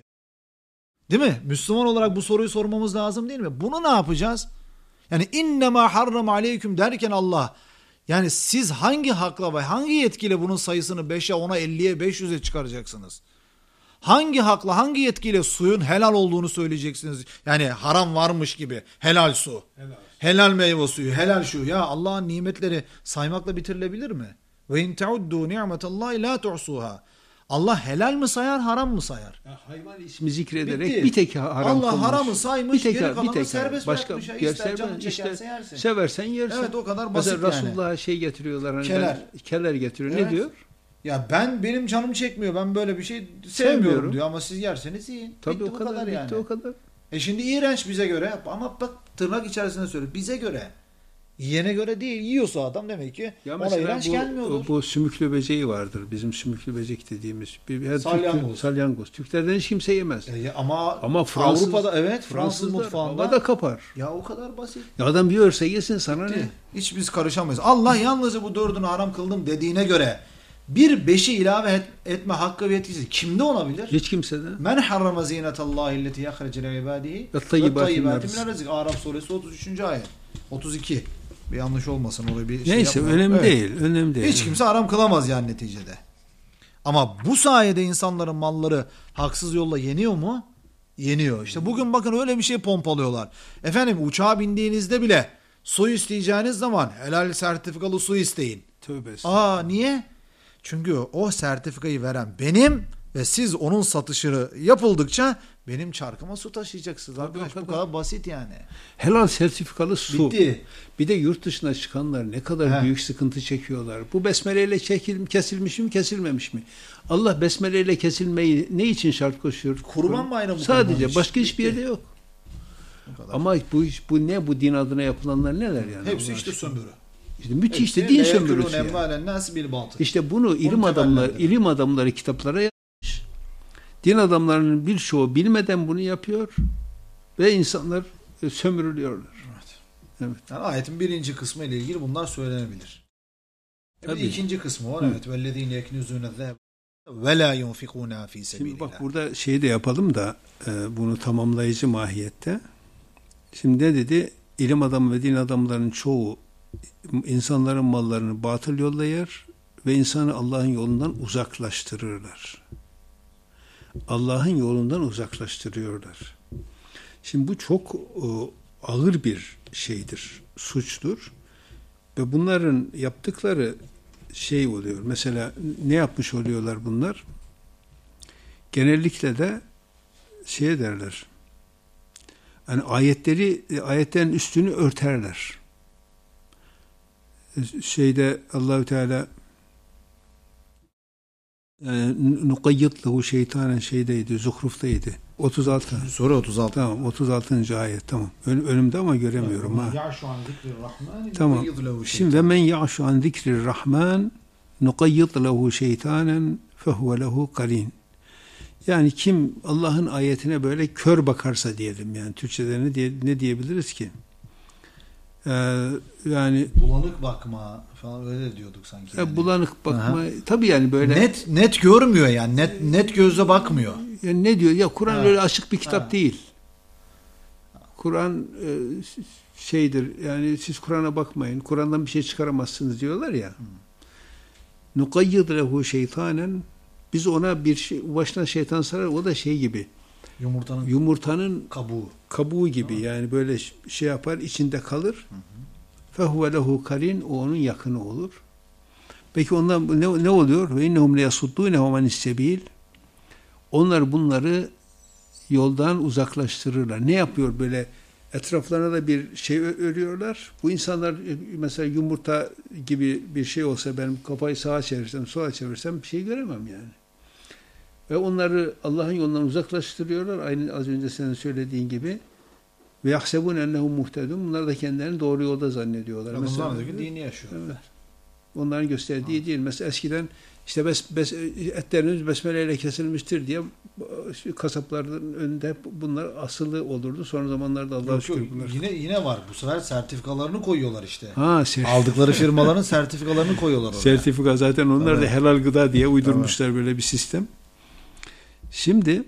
Değil mi? Müslüman olarak bu soruyu sormamız lazım değil mi? Bunu ne yapacağız? Yani innemâ harram aleyküm derken Allah Yani siz hangi hakla ve hangi yetkiyle bunun sayısını beşe, ona, elliye, beş yüze çıkaracaksınız? Hangi hakla, hangi yetkiyle suyun helal olduğunu söyleyeceksiniz? Yani haram varmış gibi. Helal su. Helal, helal meyve suyu, helal şu. Ya Allah'ın nimetleri saymakla bitirilebilir mi? Ve in teuddu ni'metallahi la tuhsuha. Allah helal mi sayar, haram mı sayar? Ya hayvan ismi zikrederek Bitti. bir tek haram Allah kılmış. haramı saymış, bir tek, geri kalanı bir tek serbest başka bırakmış. yer, İster canın işte, çekerse yersin. Seversen yersin. Evet, o kadar basit. Mesela yani. Resulullah'a şey getiriyorlar. Hani Keler. ben, keler getiriyor. Evet. Ne diyor? Ya ben benim canım çekmiyor. Ben böyle bir şey sevmiyorum, sevmiyorum diyor ama siz yerseniz yiyin. Tabii bitti, o kadar, kadar bitti yani. o kadar. E şimdi iğrenç bize göre ama bak tırnak içerisinde söylüyor. Bize göre. Yiyene göre değil. Yiyorsa adam demek ki Ya ona iğrenç bu, gelmiyordur. Bu sümüklü böceği vardır. Bizim sümüklü böcek dediğimiz. Bir, bir, salyangoz. Türk, salyangoz. Türklerden hiç kimse yemez. E, ama ama Fransız, Avrupa'da evet Fransız mutfağında havada kapar. Ya o kadar basit. Ya adam yiyorsa yesin, sana Bitti. ne? Hiç biz karışamayız. Allah yalnızca bu dördünü haram kıldım dediğine göre bir beşi ilave et, etme hakkı ve yetkisi kimde olabilir? Hiç kimsede. Men harrama zinetallahi illeti yahrece li ibadihi ve tayyibati min rızık. Araf suresi otuz üçüncü ayet. otuz iki. Bir yanlış olmasın, oraya bir şey Neyse yapmayalım. önemli Evet. değil, önemli değil. Hiç kimse haram kılamaz yani neticede. Ama bu sayede insanların malları haksız yolla yeniyor mu? Yeniyor. İşte bugün bakın öyle bir şey pompalıyorlar. Efendim uçağa bindiğinizde bile su isteyeceğiniz zaman helal sertifikalı su isteyin. Tövbe. Aa niye? Çünkü o sertifikayı veren benim ve siz onun satışını yapıldıkça benim çarkıma su taşıyacaksınız. Arkadaş bu kadar basit yani. Helal sertifikalı su. Bitti. Bir de yurt dışına çıkanlar ne kadar He. büyük sıkıntı çekiyorlar. Bu besmeleyle çekil, kesilmiş mi kesilmemiş mi? Allah besmeleyle kesilmeyi ne için şart koşuyor? Kurban bayramı. Sadece, başka hiçbir yerde yok. Bu Ama bu iş, bu ne, bu din adına yapılanlar neler yani? Hepsi Allah işte aşkına. sömürü. İşte müthiş, işte Hepsi din leyekulun sömürüsü yani. emvalen nasi bil batıl. İşte bunu ilim Bunu adamları, temellendirir. ilim adamları kitaplara yazmış. Din adamlarının birçoğu bilmeden bunu yapıyor ve insanlar e, sömürülüyorlar. Evet. Evet. Yani ayetin birinci kısmı ile ilgili bunlar söylenebilir. Bir Tabii. de ikinci kısmı var. Evet. وَالَّذ۪ينَ يَكْنُزُونَ الذَّهَبَ وَلَا يُنْفِقُونَا ف۪ي سَب۪يلِ Şimdi bak burada şeyi de yapalım da e, bunu tamamlayıcı mahiyette. Şimdi ne dedi? İlim adamı ve din adamlarının çoğu insanların mallarını batıl yolla yer ve insanı Allah'ın yolundan uzaklaştırırlar. Allah'ın yolundan uzaklaştırıyorlar. Şimdi bu çok e, ağır bir şeydir, suçtur. Ve bunların yaptıkları şey oluyor. Mesela ne yapmış oluyorlar bunlar? Genellikle de şey derler. Yani ayetleri, ayetlerin üstünü örterler. Şeyde Allahü Teala nukayyit lehu şeytanen şeydeydi, Zuhruf'taydı. otuz altı. Soru otuz altı. Tamam, otuz altıncı ayet. Tamam. Ön, önümde ama göremiyorum ha. Tamam. Şimdi ve men ya'şu an zikrir rahman nukayyit lehu şeytanen fehuve lehu karin. Yani kim Allah'ın ayetine böyle kör bakarsa diyelim, yani Türkçe'de ne, diye, ne diyebiliriz ki? Ee, yani bulanık bakma falan öyle diyorduk sanki. Yani. E, bulanık bakma. Aha. Tabii yani böyle net net görmüyor yani. Net net gözle bakmıyor. Yani ne diyor? Ya Kur'an öyle açık bir kitap ha. değil. Kur'an e, şeydir. Yani siz Kur'an'a bakmayın. Kur'an'dan bir şey çıkaramazsınız diyorlar ya. Nukayyid lehu şeytanen, biz ona bir şey, başına şeytan sarar, o da şey gibi. Yumurtanın yumurtanın kabuğu. Kabuğu gibi. Tamam. Yani böyle şey yapar, içinde kalır. Fehuve lehu karin, o onun yakını olur. Peki ondan ne, ne oluyor? Ve innehum leyasuddûnehum anissebil. Onlar bunları yoldan uzaklaştırırlar. Ne yapıyor böyle? Etraflarına da bir şey örüyorlar. Bu insanlar mesela yumurta gibi bir şey olsa, ben kafayı sağa çevirsem, sola çevirsem bir şey göremem yani. Ve onları Allah'ın yolundan uzaklaştırıyorlar. Aynı az önce senin söylediğin gibi. Ve yahsebun ennehum muhtedun. Bunlar da kendilerini doğru yolda zannediyorlar. Ya mesela dini yaşıyorlar. Evet. Onların gösterdiği ha. değil. Mesela eskiden işte bes, bes, etleriniz besmeleyle kesilmiştir diye kasapların önünde bunlar asılı olurdu. Son zamanlarda Allah'a şükür bunlar. Yine yine var. Bu sefer sertifikalarını koyuyorlar işte. Ha, aldıkları firmaların sertifikalarını koyuyorlar oraya. Sertifika zaten onlar evet. da helal gıda diye uydurmuşlar evet. böyle bir sistem. Şimdi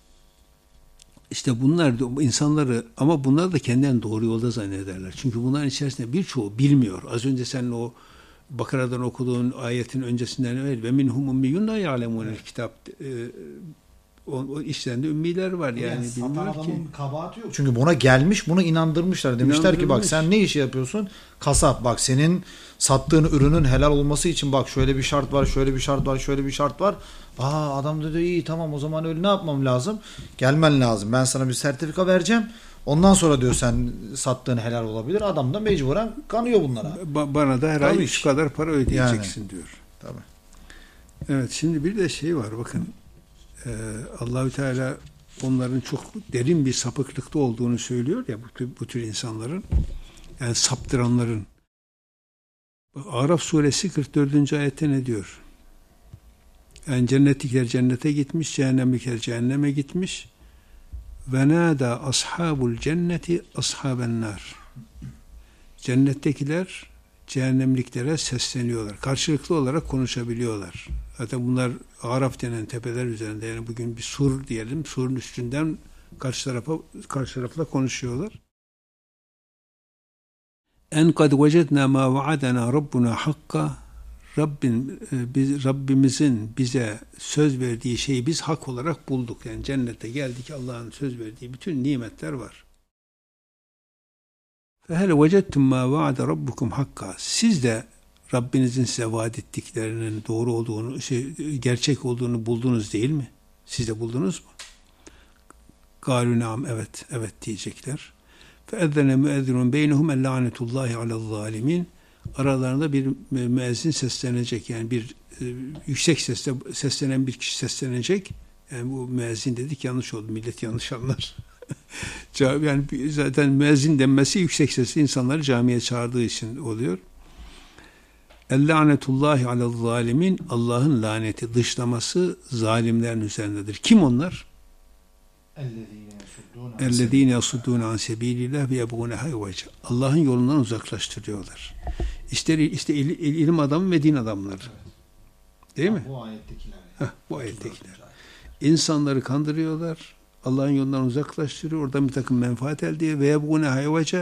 işte bunlar da insanları, ama bunlar da kendilerini doğru yolda zannederler. Çünkü bunların içerisinde birçoğu bilmiyor. Az önce senin o Bakara'dan okuduğun ayetin öncesinden evvel ve minhum ummiyyun la ya'lemunel kitap, o, o işlerinde ümmiler var yani, yani bilmiyor ki. Kabahati yok. Çünkü buna gelmiş, buna inandırmışlar. Demişler ki bak sen ne işi yapıyorsun? Kasap, bak senin sattığın ürünün helal olması için bak şöyle bir şart var, şöyle bir şart var, şöyle bir şart var. Aa, adam dedi iyi tamam, o zaman öyle ne yapmam lazım? Gelmen lazım. Ben sana bir sertifika vereceğim. Ondan sonra diyor sen sattığın helal olabilir. Adam da mecburen kanıyor bunlara. Ba- bana da her Tabii ay şu kadar para ödeyeceksin yani diyor. Tabii. Evet, şimdi bir de şey var bakın. Ee, Allahü Teala onların çok derin bir sapıklıkta olduğunu söylüyor ya, bu tür, bu tür insanların, yani saptıranların. Bak, Araf suresi kırk dördüncü ayette ne diyor? Yani cennetlikler cennete gitmiş, cehennemlikler cehenneme gitmiş. Ve nâdâ ashabul cenneti ashaben nar. Cennettekiler cehennemliklere sesleniyorlar. Karşılıklı olarak konuşabiliyorlar. Zaten bunlar Araf denen tepeler üzerinde, yani bugün bir sur diyelim, surun üstünden karşı tarafa karşı tarafla konuşuyorlar. En kad vecedna ma vaadana rabbuna hakka. Rabbin, biz, Rabbimizin bize söz verdiği şeyi biz hak olarak bulduk. Yani cennete geldik, Allah'ın söz verdiği bütün nimetler var. Fehel vecettum ma vaada rabbukum hakka. Siz de Rabbinizin size vaat ettiklerinin doğru olduğunu, şey, gerçek olduğunu buldunuz değil mi? Siz de buldunuz mu? Galu nam, evet, evet diyecekler. Feezzene müezzinun beynehum el lanetullahi alel zalimin. Aralarında bir müezzin seslenecek, yani bir e, yüksek sesle seslenen bir kişi seslenecek. Yani bu müezzin dedik, yanlış oldu, millet yanlış anlar. Yani zaten müezzin denmesi yüksek sesli insanları camiye çağırdığı için oluyor. El-lanetullahi alel zalimin. Allah'ın laneti, dışlaması zalimlerin üzerindedir. Kim onlar? اَلَّذ۪ينَ يَصُدُّونَ عَنْ سَب۪يلِ اللّٰهِ وَيَبْغُونَهَا اِوَجَ. Allah'ın yolundan uzaklaştırıyorlar. İşte, işte il, il, ilim adamı ve din adamları. Değil mi? Bu ayettekiler. Heh, bu ayettekiler. İnsanları kandırıyorlar. Allah'ın yolundan uzaklaştırıyor. Oradan bir takım menfaat elde ediyor. وَيَبْغُونَهَا اِوَجَ.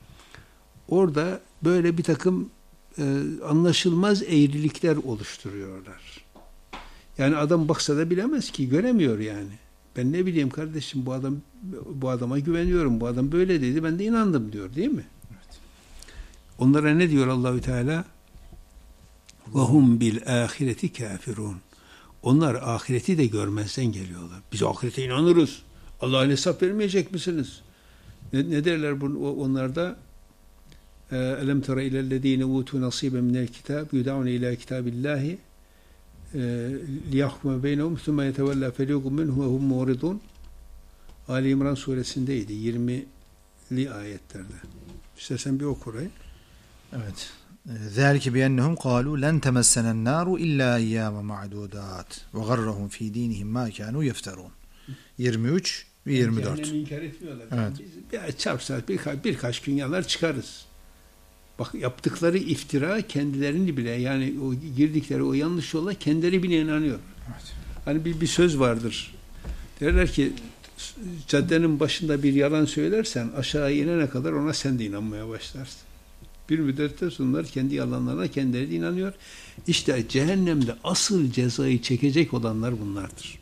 Orada böyle bir takım e, anlaşılmaz eğrilikler oluşturuyorlar. Yani adam baksa da bilemez ki, göremiyor yani. Ben ne bileyim kardeşim, bu adam, bu adama güveniyorum, bu adam böyle dedi, ben de inandım diyor, değil mi? Evet. Onlara ne diyor Allahü Teala? وَهُمْ بِالْآخِرَةِ كَافِرُونَ. Onlar ahireti de görmezden geliyorlar. Biz ahirete inanırız. Allah'ın hesap vermeyecek misiniz? Ne, ne derler bu, onlarda? Elem tera ilellezine utu nasiben minel kitab yud'un ila kitabillahi liyahkume beynehum thumma yetevella feriqun minhum ve hum muridun. Ali İmran suresindeydi, yirmili ayetlerde. İstersen bir oku orayı. Evet. Zalike biennehum qalu len temessenen naru illa eyyâme ma'dudat ve garrahum fi dinihim ma kanu yefterun. yirmi üç ve yirmi dört. Cehennemi inkar etmiyorlar. Evet. Biz bir çarpsa birkaç, birkaç gün yanar çıkarız. Bak, yaptıkları iftira kendilerini bile, yani o girdikleri o yanlış yola kendileri bile inanıyor. Evet. Hani bir, bir söz vardır. Derler ki caddenin başında bir yalan söylersen aşağı inene kadar ona sen de inanmaya başlarsın. Bir müddetten sonra kendi yalanlarına kendileri de inanıyor. İşte cehennemde asıl cezayı çekecek olanlar bunlardır.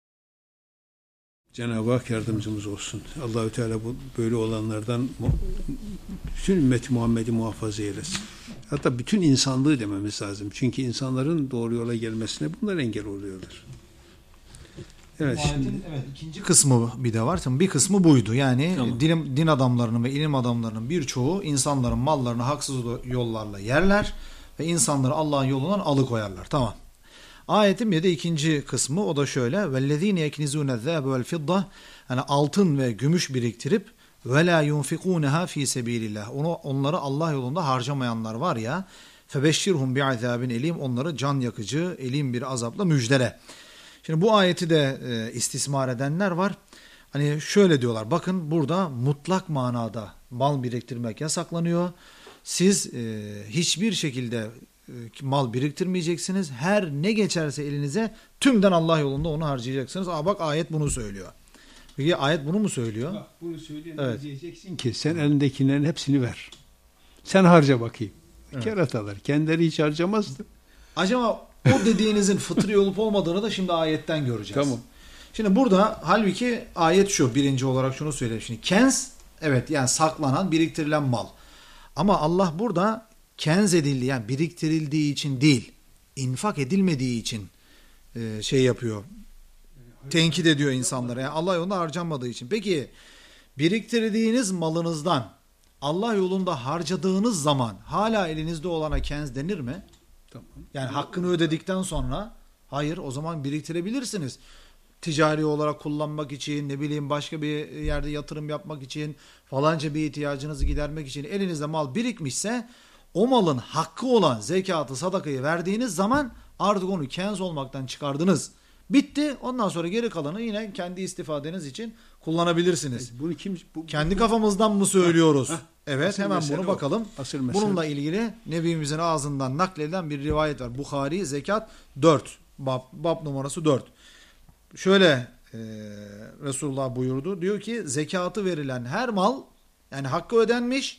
Cenab-ı Hak yardımcımız olsun. Allahü Teala bu böyle olanlardan bütün ümmeti Muhammed'i muhafaza eylesin. Hatta bütün insanlığı dememiz lazım. Çünkü insanların doğru yola gelmesine bunlar engel oluyorlar. Evet, ayetin, şimdi evet, ikinci kısmı bir de var. Tabii bir kısmı buydu. Yani tamam. din, din adamlarının ve ilim adamlarının birçoğu insanların mallarını haksız yollarla yerler ve insanları Allah'ın yolundan alıkoyarlar. Tamam. Ayetin bir de ikinci kısmı, o da şöyle: وَالَّذ۪ينَ يَكْنِزُونَ الذَّهَبَ وَالْفِضَّةِ. Yani altın ve gümüş biriktirip وَلَا يُنْفِقُونَهَا ف۪ي سَب۪يلِ اللّٰهِ. Onu, onları Allah yolunda harcamayanlar var ya, فَبَشِّرْهُمْ بِعَذَابٍ elim. Onları can yakıcı, elim bir azapla müjdele. Şimdi bu ayeti de e, istismar edenler var. Hani şöyle diyorlar: bakın burada mutlak manada mal biriktirmek yasaklanıyor. Siz e, hiçbir şekilde e, mal biriktirmeyeceksiniz. Her ne geçerse elinize tümden Allah yolunda onu harcayacaksınız. Aa bak, ayet bunu söylüyor. Peki ayet bunu mu söylüyor? Bak, bunu söyleyen evet. diyeceksin ki sen elindekilerin hepsini ver. Sen harca bakayım. Evet. Keratalar. Kendileri hiç harcamazdı. Acaba o dediğinizin fıtri olup olmadığını da şimdi ayetten göreceğiz. Tamam. Şimdi burada halbuki ayet şu, birinci olarak şunu söyleyeyim. Şimdi kenz, evet yani saklanan, biriktirilen mal. Ama Allah burada kenz edildiği, yani biriktirildiği için değil, infak edilmediği için e, şey yapıyor. Tenkit ediyor insanlara. Yani Allah yolunda harcanmadığı için. Peki biriktirdiğiniz malınızdan Allah yolunda harcadığınız zaman hala elinizde olana kenz denir mi? Tamam. Yani hakkını ödedikten sonra hayır, o zaman biriktirebilirsiniz. Ticari olarak kullanmak için, ne bileyim başka bir yerde yatırım yapmak için, falanca bir ihtiyacınızı gidermek için elinizde mal birikmişse o malın hakkı olan zekatı, sadakayı verdiğiniz zaman artık onu kenz olmaktan çıkardınız. Bitti. Ondan sonra geri kalanı yine kendi istifadeniz için kullanabilirsiniz. Bunu kim bu, kendi kafamızdan mı söylüyoruz? Heh, evet, hemen bunu bakalım. Bununla ilgili Nebimizin ağzından nakledilen bir rivayet var. Bukhari Zekat dört. Bab, bab numarası dört. Şöyle e, Resulullah buyurdu. Diyor ki zekatı verilen her mal, yani hakkı ödenmiş,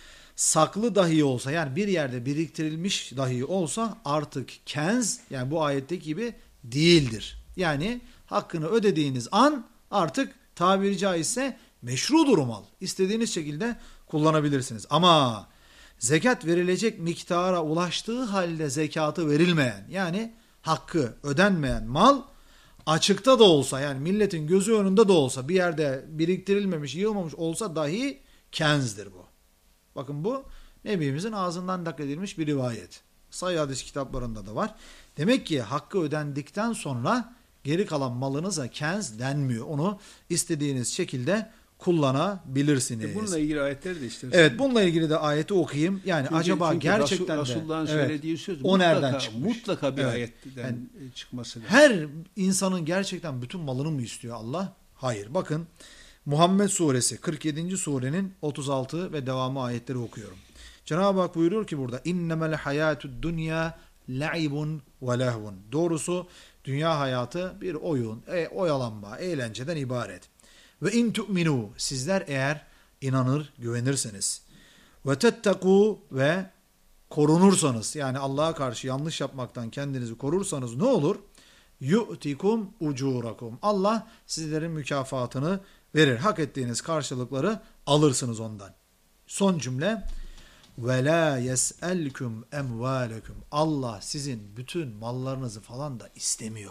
saklı dahi olsa, yani bir yerde biriktirilmiş dahi olsa artık kenz, yani bu ayetteki gibi değildir. Yani hakkını ödediğiniz an artık tabiri caizse meşrudur o mal. İstediğiniz şekilde kullanabilirsiniz. Ama zekat verilecek miktara ulaştığı halde zekatı verilmeyen, yani hakkı ödenmeyen mal açıkta da olsa, yani milletin gözü önünde de olsa, bir yerde biriktirilmemiş, yığılmamış olsa dahi kenzdir bu. Bakın bu Nebimizin ağzından nakledilmiş bir rivayet. Sayı hadis kitaplarında da var. Demek ki hakkı ödendikten sonra geri kalan malınıza kenz denmiyor. Onu istediğiniz şekilde kullanabilirsiniz. E bununla ilgili ayetler de işte. Evet, bununla ilgili de ayeti okuyayım. Yani çünkü, acaba çünkü gerçekten Resul, de Resulullah'ın evet, söylediği söz o mutlaka, nereden çıkmış? Mutlaka bir evet. ayetten yani, çıkması lazım. Her insanın gerçekten bütün malını mı istiyor Allah? Hayır. Bakın Muhammed suresi kırk yedinci surenin otuz altı ve devamı ayetleri okuyorum. Cenab-ı Hak buyuruyor ki burada innemel hayatud dunya la'ibun ve lehvun. Doğrusu dünya hayatı bir oyun, e, oyalanma, eğlenceden ibaret. Ve in tu'minu, sizler eğer inanır, güvenirseniz, ve tettekû, ve korunursanız, yani Allah'a karşı yanlış yapmaktan kendinizi korursanız ne olur? Yu'tikum ucurakum. Allah sizlerin mükafatını verir. Hak ettiğiniz karşılıkları alırsınız ondan. Son cümle ve la yes'elkum emvalekum. Allah sizin bütün mallarınızı falan da istemiyor.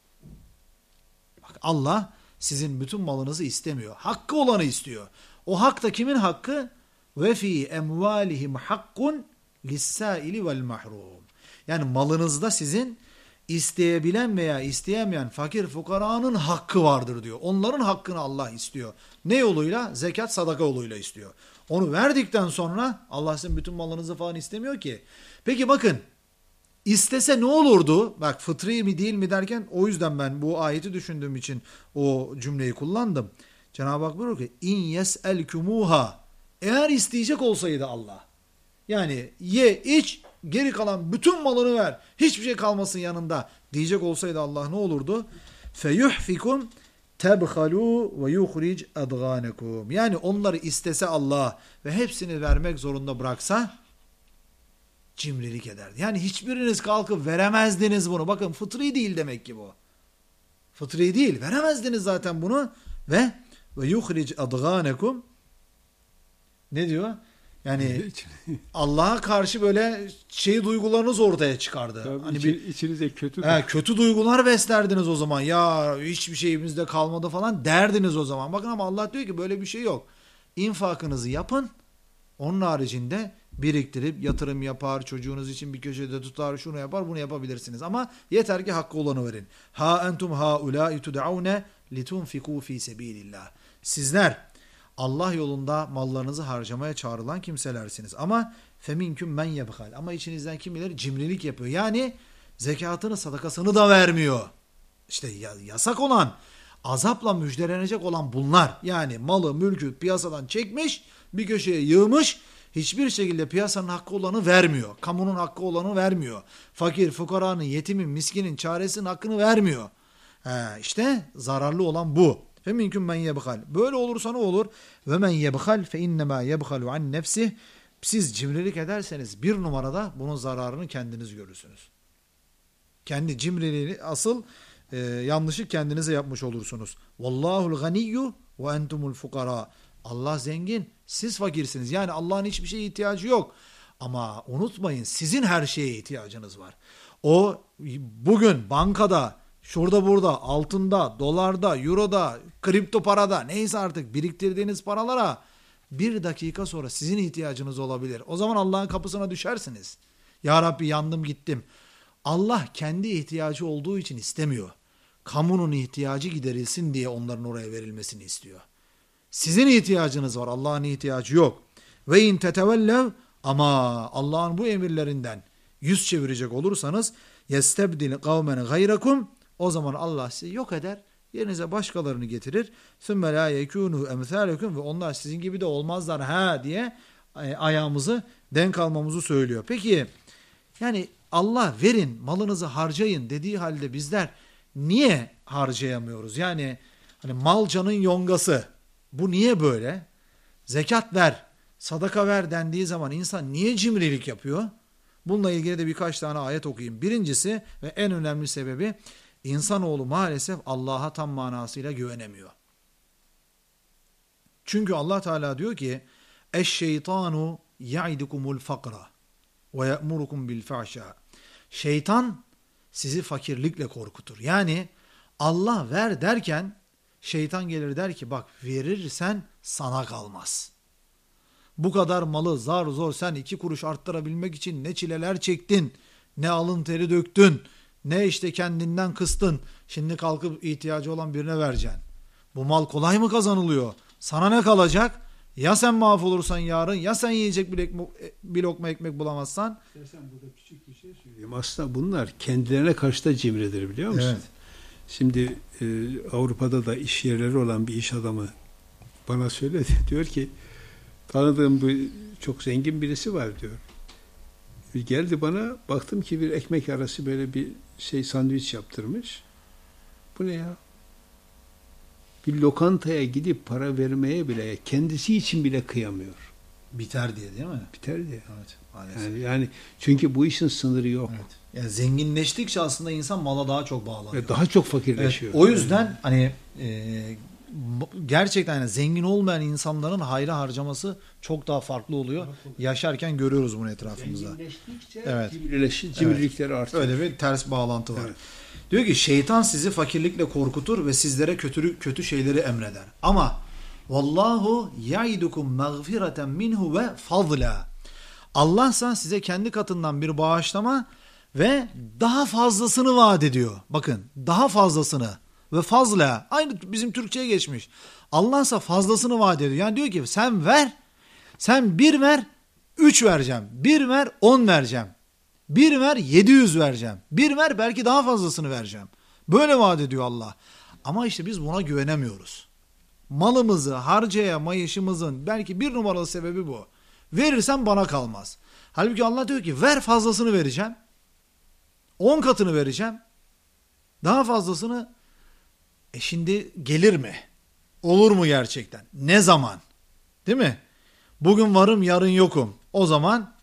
Bak, Allah sizin bütün malınızı istemiyor. Hakkı olanı istiyor. O hak da kimin hakkı? Ve fi emvalihim hakkun lis-saili vel mahrum. Yani malınızda sizin isteyebilen veya isteyemeyen fakir fukaranın hakkı vardır diyor. Onların hakkını Allah istiyor. Ne yoluyla? Zekat, sadaka yoluyla istiyor. Onu verdikten sonra Allah sizin bütün malınızı falan istemiyor ki. Peki bakın, istese ne olurdu? Bak, fıtri mi değil mi derken o yüzden ben bu ayeti düşündüğüm için o cümleyi kullandım. Cenab-ı Hak buyuruyor ki in yes'elkumuha, eğer isteyecek olsaydı Allah, yani ye iç, geri kalan bütün malını ver, hiçbir şey kalmasın yanında diyecek olsaydı Allah ne olurdu? Feyuhfikum tebhalu ve yuhric adganakum. Yani onları istese Allah ve hepsini vermek zorunda bıraksa cimrilik ederdi. Yani hiçbiriniz kalkıp veremezdiniz bunu. Bakın, fıtri değil demek ki bu. Fıtri değil. Veremezdiniz zaten bunu ve ve yuhric adganakum. Ne diyor? Yani Allah'a karşı böyle şey duygularınız ortaya çıkardı. Tabii hani içi, bir içinize kötü he, kötü duygular beslerdiniz o zaman. Ya hiçbir şeyimizde kalmadı falan derdiniz o zaman. Bakın ama Allah diyor ki böyle bir şey yok. İnfakınızı yapın. Onun haricinde biriktirip yatırım yapar, çocuğunuz için bir köşede tutar, şunu yapar, bunu yapabilirsiniz. Ama yeter ki hakkı olanı verin. Ha entum haulâi tud'aune litunfikû fî sebîlillah. Sizler Allah yolunda mallarınızı harcamaya çağrılan kimselersiniz. Ama feminküm men yebhal. Ama içinizden kimileri cimrilik yapıyor. Yani zekatını, sadakasını da vermiyor. İşte yasak olan, azapla müjdelenecek olan bunlar. Yani malı, mülkü piyasadan çekmiş, bir köşeye yığmış, hiçbir şekilde piyasanın hakkı olanı vermiyor. Kamunun hakkı olanı vermiyor. Fakir, fukaranın, yetimin, miskinin, çaresinin hakkını vermiyor. He, işte zararlı olan bu. Feminküm men yebhal. Böyle olursa ne olur? Ve men yebhal fe innema yebhalu an nefsih. Siz cimrilik ederseniz bir numarada bunun zararını kendiniz görürsünüz. Kendi cimriliğini asıl e, yanlışı kendinize yapmış olursunuz. Vallahul ganiyyu ve entumul fukara. Allah zengin, siz fakirsiniz. Yani Allah'ın hiçbir şeye ihtiyacı yok. Ama unutmayın, sizin her şeye ihtiyacınız var. O bugün bankada, şurada burada, altında, dolarda, euroda, kripto parada, neyse artık biriktirdiğiniz paralara bir dakika sonra sizin ihtiyacınız olabilir. O zaman Allah'ın kapısına düşersiniz. Ya Rabbi yandım gittim. Allah kendi ihtiyacı olduğu için istemiyor. Kamunun ihtiyacı giderilsin diye onların oraya verilmesini istiyor. Sizin ihtiyacınız var, Allah'ın ihtiyacı yok. Ve in tetevellev, ama Allah'ın bu emirlerinden yüz çevirecek olursanız yestebdil kavmen gayrakum, o zaman Allah sizi yok eder, yerinize başkalarını getirir. Sümme la yekûnû emthâlekum, ve onlar sizin gibi de olmazlar ha diye ayağımızı denk almamızı söylüyor. Peki yani Allah verin, malınızı harcayın dediği halde bizler niye harcayamıyoruz? Yani hani mal canın yongası, bu niye böyle? Zekat ver, sadaka ver dendiği zaman insan niye cimrilik yapıyor? Bununla ilgili de birkaç tane ayet okuyayım. Birincisi ve en önemli sebebi, insanoğlu maalesef Allah'a tam manasıyla güvenemiyor. Çünkü Allah Teala diyor ki eşşeytanu ya'idukumul fakra ve ye'murukum bil fahşâ. Şeytan sizi fakirlikle korkutur. Yani Allah ver derken şeytan gelir der ki bak verirsen sana kalmaz. Bu kadar malı zar zor sen iki kuruş arttırabilmek için ne çileler çektin, ne alın teri döktün, ne işte kendinden kıstın. Şimdi kalkıp ihtiyacı olan birine vereceksin. Bu mal kolay mı kazanılıyor? Sana ne kalacak? Ya sen mahvolursan yarın, ya sen yiyecek bir, ekmek, bir lokma ekmek bulamazsan. İstersen burada küçük bir şey söyleyeyim. Aslında bunlar kendilerine karşı da cimridir, biliyor musun? Evet. Şimdi e, Avrupa'da da iş yerleri olan bir iş adamı bana söyledi. Diyor ki tanıdığım bir çok zengin birisi var diyor. Geldi bana, baktım ki bir ekmek arası böyle bir şey sandviç yaptırmış. Bu ne ya? Bir lokantaya gidip para vermeye bile, kendisi için bile kıyamıyor. Biter diye değil mi? Biter diye. Evet. Yani, yani çünkü bu işin sınırı yok. Evet. Yani zenginleştikçe aslında insan mala daha çok bağlanıyor. Ve daha çok fakirleşiyor. Evet, o yüzden yani. hani e, gerçekten yani zengin olmayan insanların hayra harcaması çok daha farklı oluyor. Yaşarken görüyoruz bunu etrafımızda. Zenginleştikçe evet. cimrilikleri evet. artıyor. Öyle bir ters bağlantı var. Evet. Diyor ki şeytan sizi fakirlikle korkutur ve sizlere kötü kötü şeyleri emreder. Ama vallahu yaidukum mağfireten minhu ve fazla. Allah'sa size kendi katından bir bağışlama ve daha fazlasını vaat ediyor. Bakın, daha fazlasını ve fazla. Aynı bizim Türkçe'ye geçmiş. Allah'sa fazlasını vaat ediyor. Yani diyor ki sen ver, sen bir ver, üç vereceğim. Bir ver, on vereceğim. Bir ver, yedi yüz vereceğim. Bir ver, belki daha fazlasını vereceğim. Böyle vaat ediyor Allah. Ama işte biz buna güvenemiyoruz. Malımızı harcayamayışımızın belki bir numaralı sebebi bu. Verirsen bana kalmaz. Halbuki Allah diyor ki ver, fazlasını vereceğim. On katını vereceğim. Daha fazlasını e şimdi gelir mi? Olur mu gerçekten? Ne zaman? Değil mi? Bugün varım, yarın yokum. O zaman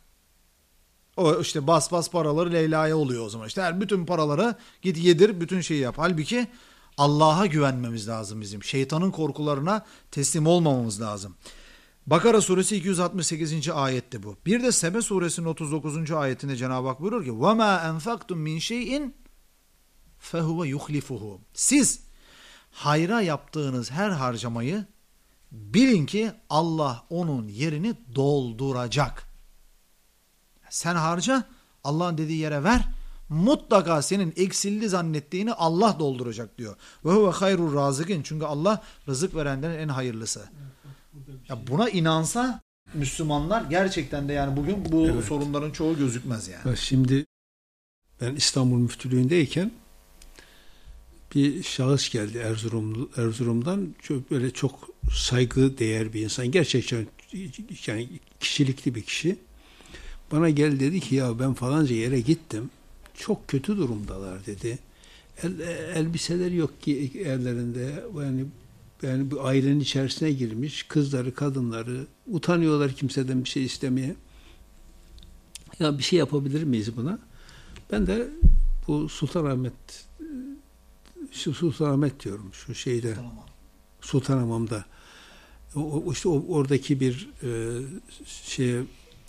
o işte bas bas paraları Leyla'ya oluyor o zaman. İşte her bütün paraları git yedir, bütün şeyi yap. Halbuki Allah'a güvenmemiz lazım bizim. Şeytanın korkularına teslim olmamamız lazım. Bakara suresi iki yüz altmış sekizinci ayette bu. Bir de Sebe suresinin otuz dokuzuncu ayetinde Cenab-ı Hak buyuruyor ki وَمَا أَنْفَقْتُمْ مِنْ شَيْءٍ فَهُوَ يُخْلِفُهُ. Siz hayra yaptığınız her harcamayı bilin ki Allah onun yerini dolduracak. Sen harca, Allah'ın dediği yere ver, mutlaka senin eksildi zannettiğini Allah dolduracak diyor. Ve huve hayrur razikin, çünkü Allah rızık verenlerin en hayırlısı. Ya buna inansa Müslümanlar gerçekten de yani bugün bu evet. sorunların çoğu gözükmez yani. Şimdi ben İstanbul Müftülüğü'ndeyken bir şahıs geldi Erzurum Erzurum'dan, çok böyle çok saygı değer bir insan, gerçekten yani kişilikli bir kişi. Bana gel dedi ki ya ben falanca yere gittim, çok kötü durumdalar dedi. El, elbiseler yok ki ellerinde, yani yani bu ailenin içerisine girmiş, kızları kadınları utanıyorlar kimseden bir şey istemeye. Ya bir şey yapabilir miyiz buna? Ben de bu Sultanahmet şu Sultanahmet diyorum şu şeyde Tamam. Sultanhamam'da o, o işte o, oradaki bir e, şeye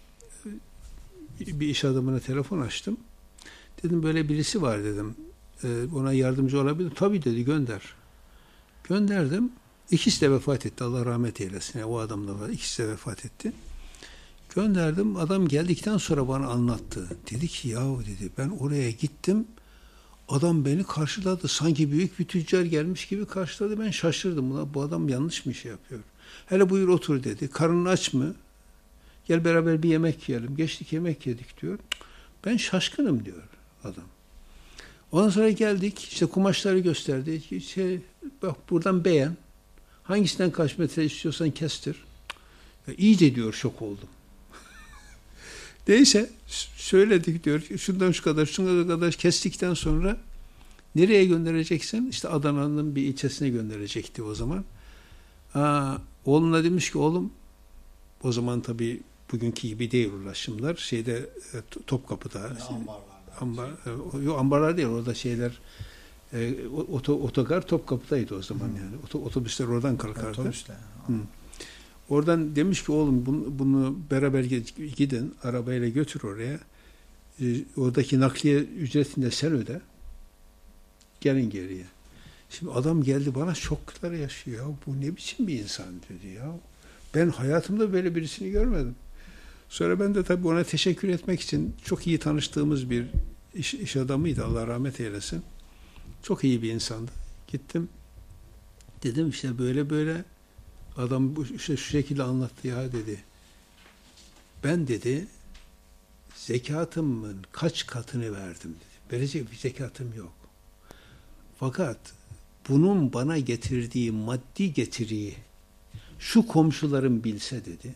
bir iş adamına telefon açtım. Dedim böyle birisi var dedim. E, ona yardımcı olabilir. Tabii dedi gönder. Gönderdim. İkisi de vefat etti. Allah rahmet eylesin. Yani o adam da var. İkisi de vefat etti. Gönderdim. Adam geldikten sonra bana anlattı. Dedi ki yahu dedi ben oraya gittim. Adam beni karşıladı. Sanki büyük bir tüccar gelmiş gibi karşıladı. Ben şaşırdım. Ulan bu adam yanlış mı şey yapıyor? Hele buyur otur dedi. Karnın aç mı? Gel beraber bir yemek yiyelim. Geçtik yemek yedik diyor. Ben şaşkınım diyor adam. Ondan sonra geldik. İşte kumaşları gösterdi. Şey, bak buradan beğen. Hangisinden kaç metre istiyorsan kestir. Ya, iyice diyor şok oldum. Neyse söyledik diyor. Şundan şu kadar, şundan kadar kestikten sonra nereye göndereceksin? İşte Adana'nın bir ilçesine gönderecekti o zaman. Aa, oğluna demiş ki oğlum o zaman tabii bugünkü gibi değil ulaşımlar. Şeyde Topkapı'da Yani ambarlarda. Ambar, yok ambarlar değil orada şeyler e, oto, otogar Topkapı'daydı o zaman hmm. yani. Oto, otobüsler oradan kalkardı. Otobüsler. Hmm. Oradan demiş ki oğlum bunu, bunu beraber gidin arabayla götür oraya. E, oradaki nakliye ücretini de sen öde. Gelin geriye. Şimdi adam geldi bana şoklar yaşıyor. Ya bu ne biçim bir insan dedi ya. Ben hayatımda böyle birisini görmedim. Sonra ben de tabii ona teşekkür etmek için çok iyi tanıştığımız bir iş, iş adamıydı. Allah rahmet eylesin. Çok iyi bir insandı. Gittim. Dedim işte böyle böyle adam bu işte şu şekilde anlattı ya dedi. Ben dedi zekatımın kaç katını verdim dedi. Verecek bir zekatım yok. Fakat bunun bana getirdiği maddi getiriyi şu komşularım bilse dedi.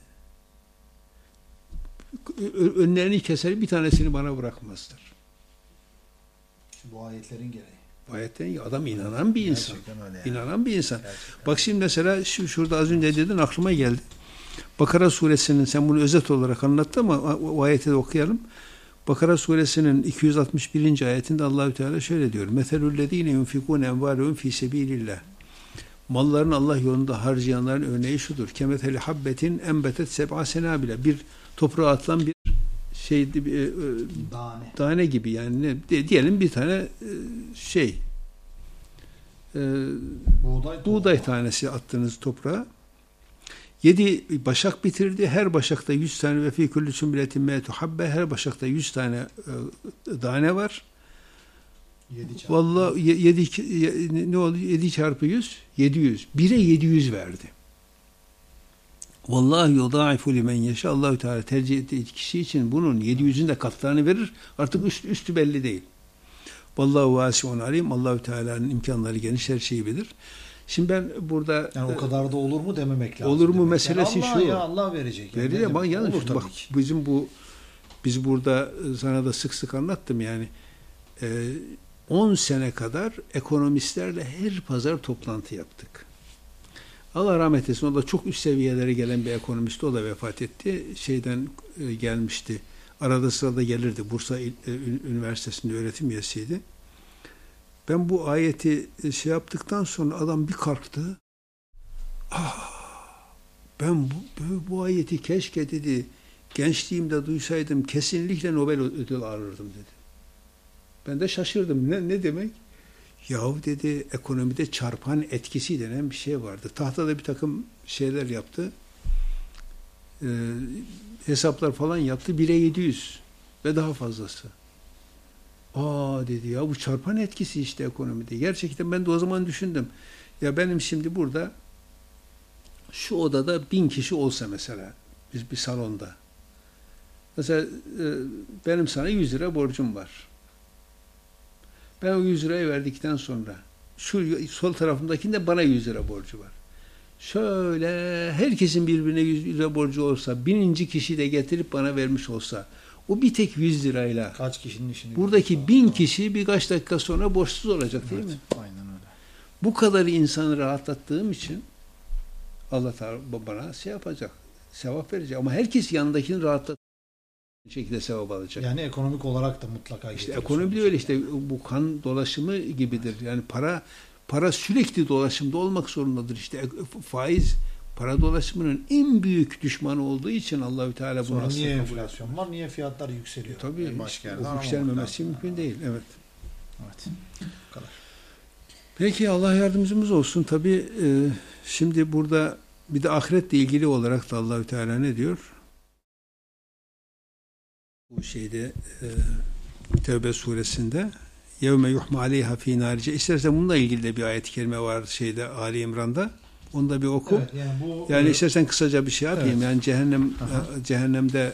Önlerini keser bir tanesini bana bırakmazlar. Bu ayetlerin gereği. Bu ayetlerin adam inanan bir insan. Yani. İnanan bir insan. Gerçekten. Bak şimdi mesela şu, şurada az önce dedin aklıma geldi. Bakara suresinin sen bunu özet olarak anlattın ama o, o ayeti de okuyalım. Bakara suresinin iki yüz altmış birinci ayetinde Allahü Teala şöyle diyor. Meselüllezine yunfikun envalehum fi sebilillah. Mallarını Allah yolunda harcayanların örneği şudur. Kemetheli habbetin enbetet seb'a senabile. Bir toprağa atılan bir şey bir, tane. tane gibi yani ne, diyelim bir tane şey e, buğday, buğday tanesi attığınız toprağa yedi başak bitirdi. Her başakta yüz tane ve fî kulli sünbületin mâtu habbe. Her başakta yüz tane e, tane var. Vallahi yedi ne oldu? yedi çarpı yüz yedi yüz. bire yedi yüz verdi. Vallahi yudâifu limen yeşâ. Allahu Teala tercih ettiği kişi için bunun yedi yüzün de katlarını verir. Artık üstü, üstü belli değil. Vallahu vâsi'un alim. Allahu Teala'nın imkanları geniş, her şeyi bilir. Şimdi ben burada yani o kadar da olur mu dememek lazım. Olur mu demek. meselesi yani Allah, şu. Ya Allah verecek. Yani verir ama yalnız olur bak ki. bizim bu biz burada sana da sık sık anlattım yani on sene kadar ekonomistlerle her pazar toplantı yaptık. Allah rahmet eylesin. O da çok üst seviyelere gelen bir ekonomist. O da vefat etti. Şeyden e, gelmişti. Arada sırada gelirdi. Bursa İl, e, Üniversitesi'nde öğretim üyesiydi. Ben bu ayeti e, şey yaptıktan sonra adam bir kalktı. Ah, ben bu, bu, bu ayeti keşke dedi gençliğimde duysaydım kesinlikle Nobel ödülü alırdım dedi. Ben de şaşırdım. Ne, ne demek? Yahu dedi ekonomide çarpan etkisi denen bir şey vardı. Tahtada bir takım şeyler yaptı. Ee, hesaplar falan yaptı. bire yedi yüz ve daha fazlası. Aa dedi ya bu çarpan etkisi işte ekonomide. Gerçekten ben de o zaman düşündüm. Ya benim şimdi burada şu odada bin kişi olsa mesela biz bir salonda. Mesela e, benim sana yüz lira borcum var. Ben o yüz lirayı verdikten sonra şu sol tarafımdakinde bana yüz lira borcu var. Şöyle herkesin birbirine yüz lira borcu olsa, bininci kişi de getirip bana vermiş olsa, o bir tek yüz lirayla kaç kişinin işini buradaki bin kişi birkaç dakika sonra borçsuz olacak değil evet, mi? Aynen öyle. Bu kadar insanı rahatlattığım için Allah Teala bana şey yapacak, sevap verecek. Ama herkes yanındakini rahatlat. Bir şekilde sevap alacak. Yani ekonomik olarak da mutlaka İşte ekonomi de öyle işte bu kan dolaşımı gibidir. Yani para para sürekli dolaşımda olmak zorundadır. İşte faiz para dolaşımının en büyük düşmanı olduğu için Allahü Teala bunu Sonra aslında niye kabul enflasyon ediyor. var? Niye fiyatlar yükseliyor? E, tabii başka o yükselmemesi mümkün değil. Evet. Evet. Bu kadar. Peki Allah yardımcımız olsun. Tabii e, şimdi burada bir de ahiretle ilgili olarak da Allahü Teala ne diyor? Bu şeyde e, Tevbe suresinde yevme yuhma aleyha fî nârice. İstersen bununla ilgili de bir ayet-i kerime var şeyde Ali İmran'da. Onu da bir oku. Evet, yani, bu, yani istersen kısaca bir şey yapayım. Evet. Yani cehennem Aha. cehennemde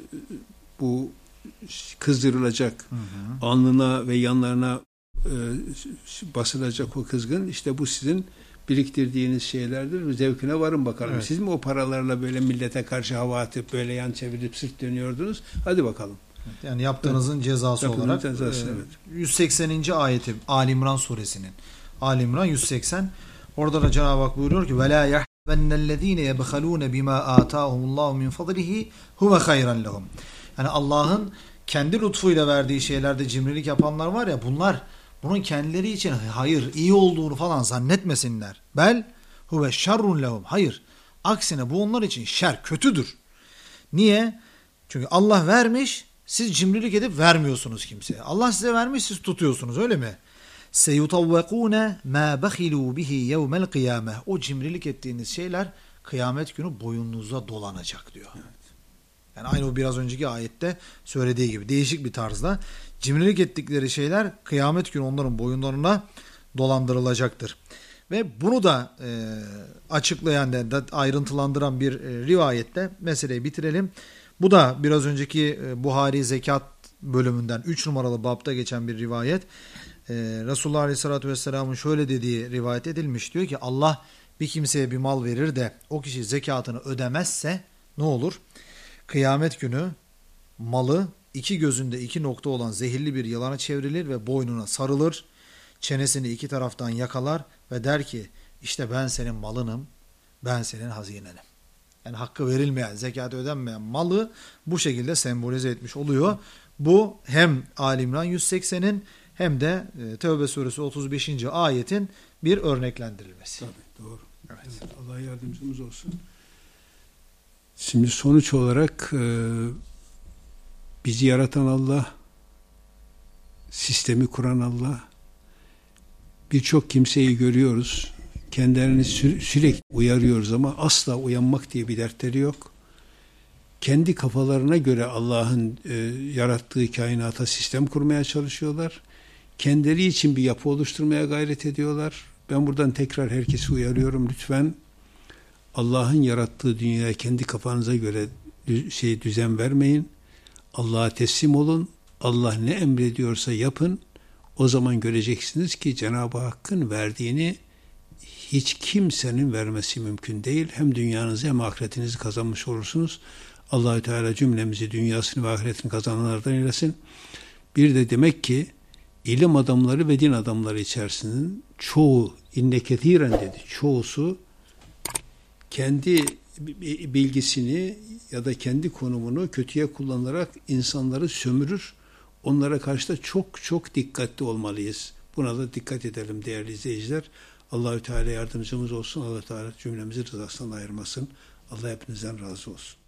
bu kızdırılacak, hı hı. alnına ve yanlarına e, basılacak o kızgın. İşte bu sizin biriktirdiğiniz şeylerdir. Zevkine varın bakalım. Evet. Siz mi o paralarla böyle millete karşı hava atıp böyle yan çevirip sırt dönüyordunuz? Hadi bakalım. Yani yaptığınızın evet. cezası Yaptığınız olarak cezası, e, evet. yüz sekseninci ayeti Ali İmran suresinin. Ali İmran yüz seksen. Orada da Cenab-ı Hak buyuruyor ki ve la yahbennellezine yebhalun bima atahumullahu min fadlihi huve hayran lehum. Yani Allah'ın kendi lütfuyla verdiği şeylerde cimrilik yapanlar var ya, bunlar bunun kendileri için hayır, iyi olduğunu falan zannetmesinler. Bel huve şerrun lehum. Hayır. Aksine bu onlar için şer, kötüdür. Niye? Çünkü Allah vermiş, siz cimrilik edip vermiyorsunuz kimseye. Allah size vermiş, siz tutuyorsunuz, öyle mi? Seyutavvekûne mâ behilû bihi yevmel kıyâmeh. O cimrilik ettiğiniz şeyler kıyamet günü boynunuza dolanacak diyor. Evet. Yani aynı o biraz önceki ayette söylediği gibi değişik bir tarzda cimrilik ettikleri şeyler kıyamet günü onların boyunlarına dolandırılacaktır. Ve bunu da e, açıklayan, da ayrıntılandıran bir e, rivayette meseleyi bitirelim. Bu da biraz önceki e, Buhari zekat bölümünden üç numaralı babta geçen bir rivayet. E, Resulullah Aleyhisselatü Vesselam'ın şöyle dediği rivayet edilmiş. Diyor ki Allah bir kimseye bir mal verir de o kişi zekatını ödemezse ne olur? Kıyamet günü malı iki gözünde iki nokta olan zehirli bir yılana çevrilir ve boynuna sarılır. Çenesini iki taraftan yakalar ve der ki işte ben senin malınım, ben senin hazinenim. Yani hakkı verilmeyen, zekatı ödenmeyen malı bu şekilde sembolize etmiş oluyor. Bu hem Ali İmran yüz seksenin hem de Tevbe suresi otuz beşinci ayetin bir örneklendirilmesi. Tabii, doğru. Evet. Evet, Allah yardımcımız olsun. Şimdi sonuç olarak e, bizi yaratan Allah, sistemi kuran Allah, birçok kimseyi görüyoruz. Kendilerini sü- sürekli uyarıyoruz ama asla uyanmak diye bir dertleri yok. Kendi kafalarına göre Allah'ın e, yarattığı kainata sistem kurmaya çalışıyorlar. Kendileri için bir yapı oluşturmaya gayret ediyorlar. Ben buradan tekrar herkesi uyarıyorum. Lütfen Allah'ın yarattığı dünyaya kendi kafanıza göre dü- şey düzen vermeyin. Allah'a teslim olun. Allah ne emrediyorsa yapın. O zaman göreceksiniz ki Cenab-ı Hakk'ın verdiğini hiç kimsenin vermesi mümkün değil. Hem dünyanızı hem ahiretinizi kazanmış olursunuz. Allahü Teala cümlemizi dünyasını ve ahiretini kazananlardan eylesin. Bir de demek ki ilim adamları ve din adamları içerisinin çoğu, inne kethiren dedi, çoğusu kendi bilgisini ya da kendi konumunu kötüye kullanarak insanları sömürür. Onlara karşı da çok çok dikkatli olmalıyız. Buna da dikkat edelim değerli izleyiciler. Allahü Teala yardımcımız olsun. Allah Teala cümlemizi rızasından ayırmasın. Allah hepinizden razı olsun.